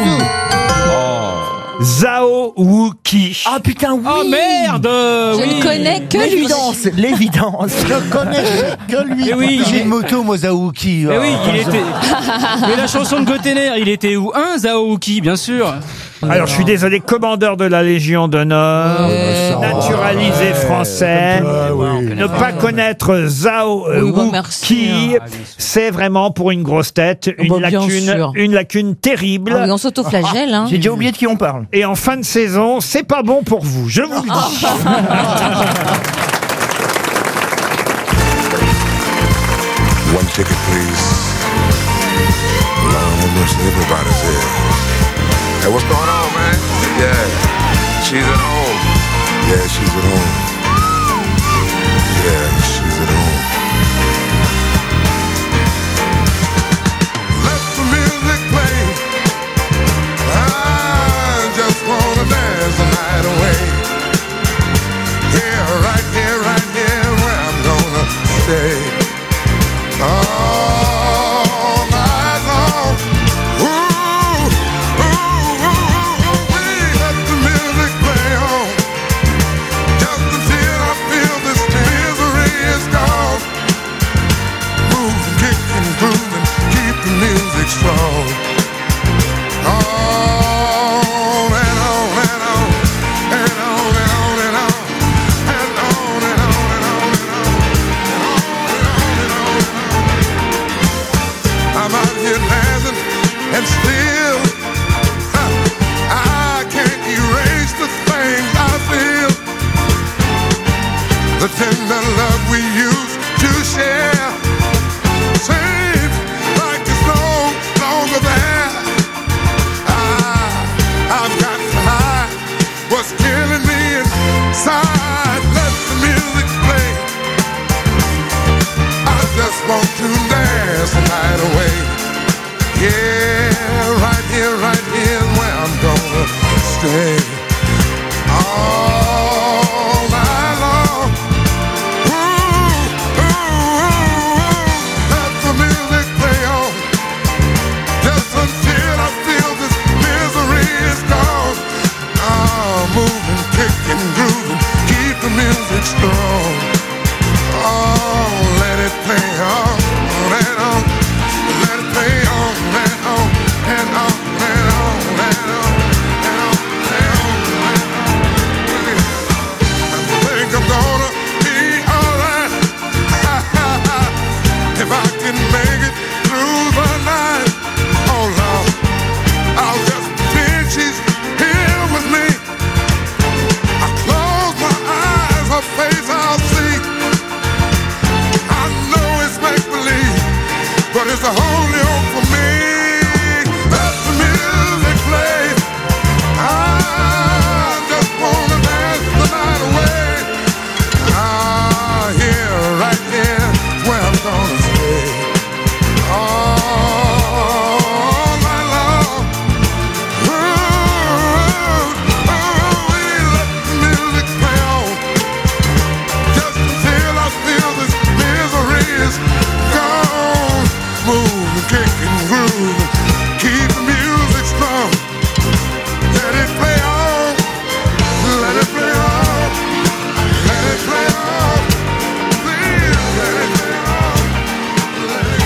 [SPEAKER 6] Zhao Wuki.
[SPEAKER 10] Ah putain, oui!
[SPEAKER 1] Oh merde.
[SPEAKER 12] Je
[SPEAKER 1] oui.
[SPEAKER 12] ne connais que lui.
[SPEAKER 10] L'évidence, l'évidence.
[SPEAKER 16] Je connais que lui.
[SPEAKER 1] Eh oui,
[SPEAKER 14] J'ai
[SPEAKER 1] il est-
[SPEAKER 14] une moto, Mozauki.
[SPEAKER 1] Eh oui, il était. Mais la chanson de Gotener, il était où? Un Zaouki, bien sûr.
[SPEAKER 6] Alors, je suis désolé, commandeur de la Légion d'honneur, naturalisé français. Ne pas connaître Zhao euh,
[SPEAKER 12] Oui, bah,
[SPEAKER 6] Wuki,
[SPEAKER 12] merci,
[SPEAKER 6] c'est vraiment pour une grosse tête, une
[SPEAKER 12] bah, bien
[SPEAKER 6] lacune,
[SPEAKER 12] sûr.
[SPEAKER 6] une lacune terrible.
[SPEAKER 12] Ah oui, on s'autoflagelle, hein.
[SPEAKER 10] J'ai déjà oublié de qui on parle.
[SPEAKER 6] Et en fin de saison, c'est pas bon pour vous, je vous le dis.
[SPEAKER 2] One ticket, please. Lord have mercy, everybody's here. Hey, what's going on, man? Yeah, she's at home. Yeah, she's at home. Yeah, she's at home. Let the music play. I just wanna dance the night away. Here, right here, right here, where I'm gonna stay. All night long. Ooh, ooh, ooh, ooh, we let the music play on. Just until I feel this misery is gone. Move, kick and groove and keep the music strong. On and on and on and on and on and on and on and on and on and on. I'm out here dancing and still huh, I can't erase the things I feel. The tender love we used to share seems like it's no longer there. I, I've got to hide what's killing me inside. Let the music play. I just want to dance the night away. Yeah, right here, right here, where I'm gonna stay all night long. Ooh, ooh, ooh, let the music play on. Just until I feel this misery is gone. I'm moving, kicking, grooving, keep the music strong. Oh, let it play on and on. Let it play on and on and on and on and on and on and on and on. I think I'm gonna be alright if I can make it through the night. Oh Lord, I'll just pretend she's here with me. I close my eyes, her face I'll see. I know it's make believe, but it's the only hope for me. Let the music play. I all night long. Ooh, ooh, we let the music play on, just until I feel this misery is gone. Move and kick and groove, keep the music strong. Let it play on, let it play on, let it play on. Please let it play on, let it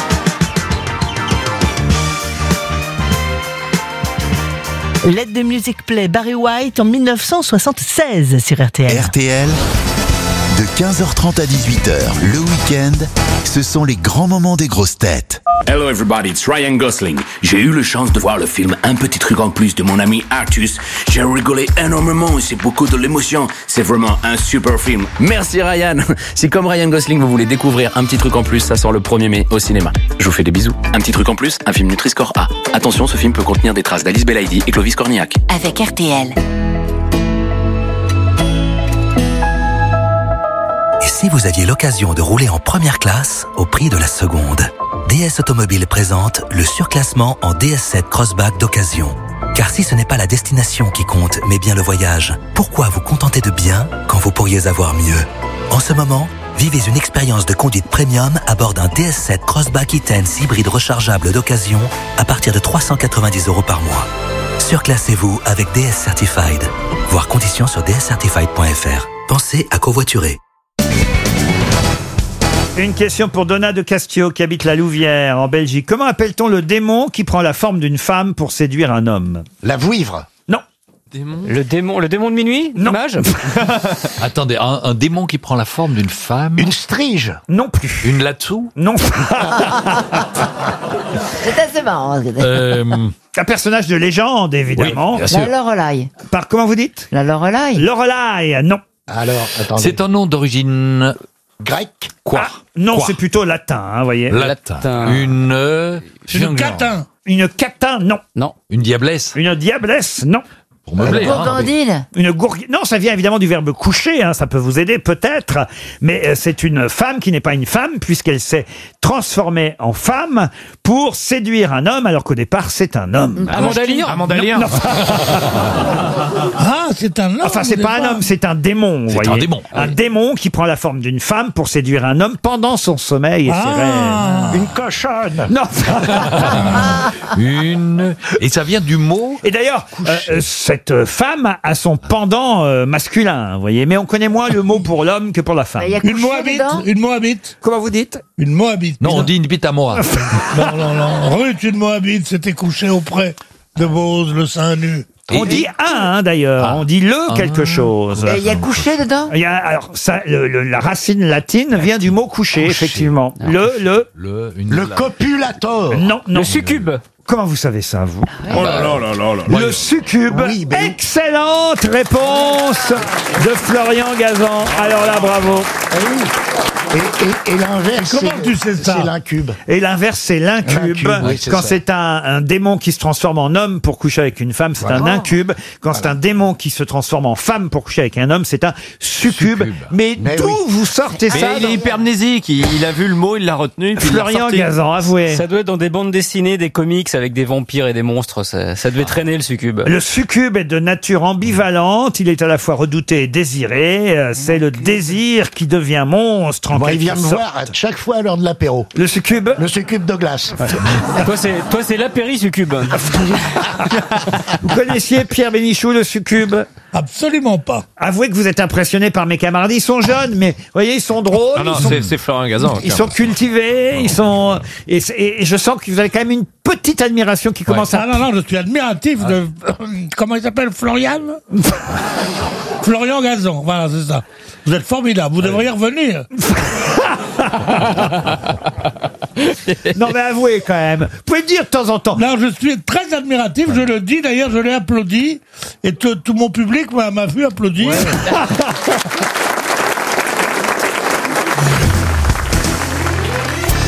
[SPEAKER 2] play on.
[SPEAKER 4] Let the Music Play, Barry White en mille neuf cent soixante-seize sur R T L.
[SPEAKER 7] R T L, de quinze heures trente à dix-huit heures, le week-end, ce sont les grands moments des grosses têtes.
[SPEAKER 9] Hello everybody, it's Ryan Gosling. J'ai eu la chance de voir le film Un petit truc en plus de mon ami Artus. J'ai rigolé énormément et c'est beaucoup de l'émotion. C'est vraiment un super film.
[SPEAKER 17] Merci Ryan. Si comme Ryan Gosling vous voulez découvrir Un petit truc en plus, ça sort le premier mai au cinéma. Je vous fais des bisous. Un petit truc en plus, un film Nutri-Score A. Attention, ce film peut contenir des traces d'Alice Belaïdi et Clovis Cornillac.
[SPEAKER 5] Avec R T L.
[SPEAKER 7] Et si vous aviez l'occasion de rouler en première classe au prix de la seconde? D S Automobile présente le surclassement en D S sept Crossback d'occasion. Car si ce n'est pas la destination qui compte, mais bien le voyage, pourquoi vous contenter de bien quand vous pourriez avoir mieux? En ce moment, vivez une expérience de conduite premium à bord d'un D S sept Crossback e-Tense hybride rechargeable d'occasion à partir de trois cent quatre-vingt-dix euros par mois. Surclassez-vous avec D S Certified. Voir conditions sur d s certified point f r. Pensez à covoiturer.
[SPEAKER 6] Une question pour Donna de Castio qui habite la Louvière en Belgique. Comment appelle-t-on le démon qui prend la forme d'une femme pour séduire un homme?
[SPEAKER 16] La vouivre.
[SPEAKER 6] Non.
[SPEAKER 1] Démon. Le démon, le démon de minuit?
[SPEAKER 6] Non.
[SPEAKER 1] L'image.
[SPEAKER 25] Attendez, un, un démon qui prend la forme d'une femme?
[SPEAKER 16] Une strige.
[SPEAKER 6] Non plus.
[SPEAKER 25] Une latsou?
[SPEAKER 6] Non.
[SPEAKER 18] C'est assez marrant.
[SPEAKER 25] Euh,
[SPEAKER 6] Un personnage de légende, évidemment.
[SPEAKER 25] Oui, bien sûr.
[SPEAKER 18] La Lorelai.
[SPEAKER 6] Par comment vous dites?
[SPEAKER 18] La Lorelai.
[SPEAKER 6] Lorelai, non.
[SPEAKER 16] Alors, attendez.
[SPEAKER 25] c'est un nom d'origine
[SPEAKER 16] Grec.
[SPEAKER 25] quoi?
[SPEAKER 6] Ah, non,
[SPEAKER 25] Quoi
[SPEAKER 6] c'est plutôt latin, hein, voyez.
[SPEAKER 25] Latin. Une euh,
[SPEAKER 11] Une catin.
[SPEAKER 6] Une catin, non.
[SPEAKER 1] Non.
[SPEAKER 25] Une diablesse.
[SPEAKER 6] Une diablesse, non.
[SPEAKER 25] Pour meubler.
[SPEAKER 18] Une gourgandine.
[SPEAKER 6] Une gourgue. Non, ça vient évidemment du verbe coucher, hein, ça peut vous aider peut-être, mais euh, c'est une femme qui n'est pas une femme puisqu'elle s'est transformée en femme pour séduire un homme alors qu'au départ c'est un homme.
[SPEAKER 1] Amanda Lear.
[SPEAKER 25] Amanda
[SPEAKER 6] Non,
[SPEAKER 25] Lear.
[SPEAKER 6] non.
[SPEAKER 11] Ah, c'est un homme.
[SPEAKER 6] Enfin, c'est
[SPEAKER 11] au
[SPEAKER 6] pas un
[SPEAKER 11] départ.
[SPEAKER 6] homme, c'est un démon. vous
[SPEAKER 25] C'est un
[SPEAKER 6] voyez.
[SPEAKER 25] démon.
[SPEAKER 6] Un
[SPEAKER 25] Oui.
[SPEAKER 6] démon qui prend la forme d'une femme pour séduire un homme pendant son sommeil et ses rêves.
[SPEAKER 11] Ah.
[SPEAKER 16] Une cochonne.
[SPEAKER 6] Non.
[SPEAKER 25] Une. Et ça vient du mot.
[SPEAKER 6] Et d'ailleurs, euh, euh, cette femme a son pendant euh, masculin, vous voyez. Mais on connaît moins le mot pour l'homme que pour la femme.
[SPEAKER 18] Il y a
[SPEAKER 11] Une
[SPEAKER 18] couché
[SPEAKER 11] Moabite.
[SPEAKER 18] dedans.
[SPEAKER 11] Une Moabite.
[SPEAKER 6] Comment vous dites?
[SPEAKER 11] Une Moabite.
[SPEAKER 25] Non, on dit une bite à moi.
[SPEAKER 11] Non, non, non. Ruth, une Moabite, s'était couchée auprès de Bose, le sein nu.
[SPEAKER 6] On dit un, hein, d'ailleurs.
[SPEAKER 25] Ah.
[SPEAKER 6] On dit le quelque chose.
[SPEAKER 18] Et il y a couché dedans.
[SPEAKER 6] Il y a, alors, ça, le- le- la racine latine vient du mot coucher, effectivement. Le, le,
[SPEAKER 25] Le, une,
[SPEAKER 16] Le
[SPEAKER 25] la-
[SPEAKER 16] copulator.
[SPEAKER 6] non, non.
[SPEAKER 1] Le succube.
[SPEAKER 6] Comment vous savez ça, vous?
[SPEAKER 3] Oh là là là là là.
[SPEAKER 6] Le succube.
[SPEAKER 16] Oui, ben oui.
[SPEAKER 6] Excellente réponse de Florian Gazan. Alors là, bravo.
[SPEAKER 16] Ah oui. Et, et, et l'inverse,
[SPEAKER 11] Comment
[SPEAKER 16] c'est-
[SPEAKER 11] tu sais ça?
[SPEAKER 16] c'est l'incube.
[SPEAKER 6] Et l'inverse, c'est l'incube.
[SPEAKER 16] L'incube, oui, c'est
[SPEAKER 6] Quand
[SPEAKER 16] ça.
[SPEAKER 6] c'est un, un démon qui se transforme en homme pour coucher avec une femme, c'est un incube. Quand c'est un démon qui se transforme en femme pour coucher avec un homme, c'est un succube.
[SPEAKER 25] Succube.
[SPEAKER 6] Mais,
[SPEAKER 16] Mais
[SPEAKER 6] d'où
[SPEAKER 16] oui.
[SPEAKER 6] vous sortez
[SPEAKER 1] Mais
[SPEAKER 6] ça
[SPEAKER 1] il
[SPEAKER 6] dans-
[SPEAKER 1] est hypermnésique, il, il a vu le mot, il l'a retenu. Puis il l'a
[SPEAKER 6] Florian
[SPEAKER 1] ressorti.
[SPEAKER 6] Gazan, avouez.
[SPEAKER 1] Ça doit être dans des bandes dessinées, des comics avec des vampires et des monstres. Ça, ça devait traîner le succube.
[SPEAKER 6] Le succube est de nature ambivalente. Il est à la fois redouté et désiré. Euh, C'est le désir qui devient monstre en
[SPEAKER 16] Moi, il
[SPEAKER 6] quelque
[SPEAKER 16] vient me
[SPEAKER 6] sorte.
[SPEAKER 16] voir à chaque fois à l'heure de l'apéro.
[SPEAKER 6] Le succube.
[SPEAKER 16] Le succube de glace.
[SPEAKER 1] Toi, c'est, toi, c'est l'apéri-succube.
[SPEAKER 6] Vous connaissiez Pierre Bénichou, le succube?
[SPEAKER 11] Absolument pas.
[SPEAKER 6] Avouez que vous êtes impressionné par mes camarades. Ils sont jeunes, mais vous voyez, ils sont drôles.
[SPEAKER 25] Ah non,
[SPEAKER 6] ils sont,
[SPEAKER 25] c'est, c'est Florian Gazan.
[SPEAKER 6] ils sont cultivés. Ils sont et, c'est- et je sens que vous avez quand même une petite admiration qui commence
[SPEAKER 11] Ah
[SPEAKER 6] à.
[SPEAKER 11] non, non, je suis admiratif de... Comment il s'appelle, Florian Florian Gazan, voilà, c'est ça. Vous êtes formidable, vous devriez revenir.
[SPEAKER 6] Non, mais avouez quand même. Vous pouvez le dire de temps en temps.
[SPEAKER 11] Non, je suis très admiratif, je le dis, d'ailleurs, je l'ai applaudi, et tout, tout mon public m'a, m'a vu applaudir.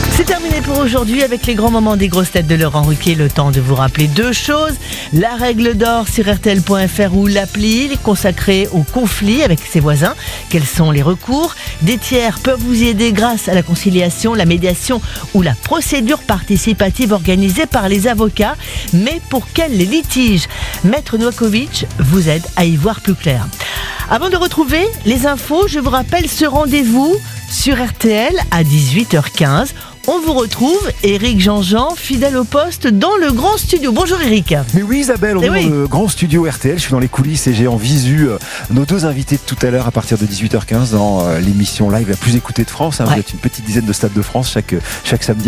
[SPEAKER 4] C'est terminé pour aujourd'hui avec les grands moments des grosses têtes de Laurent Ruquier. Le temps de vous rappeler deux choses. La règle d'or sur R T L point F R ou l'appli consacrée au conflit avec ses voisins. Quels sont les recours? Des tiers peuvent vous y aider grâce à la conciliation, la médiation ou la procédure participative organisée par les avocats. Mais pour quels litiges? Maître Novakovic vous aide à y voir plus clair. Avant de retrouver les infos, je vous rappelle ce rendez-vous sur R T L à dix-huit heures quinze. On vous retrouve, Éric Jean-Jean, fidèle au poste, dans le grand studio. Bonjour Éric.
[SPEAKER 8] Mais oui Isabelle, on
[SPEAKER 4] Eh
[SPEAKER 8] est
[SPEAKER 4] oui.
[SPEAKER 8] dans le grand studio R T L, je suis dans les coulisses et j'ai en visu euh, nos deux invités de tout à l'heure à partir de dix-huit heures quinze dans euh, l'émission live la plus écoutée de France. Hein. Vous
[SPEAKER 4] Ouais.
[SPEAKER 8] êtes une petite dizaine de stades de France chaque, chaque samedi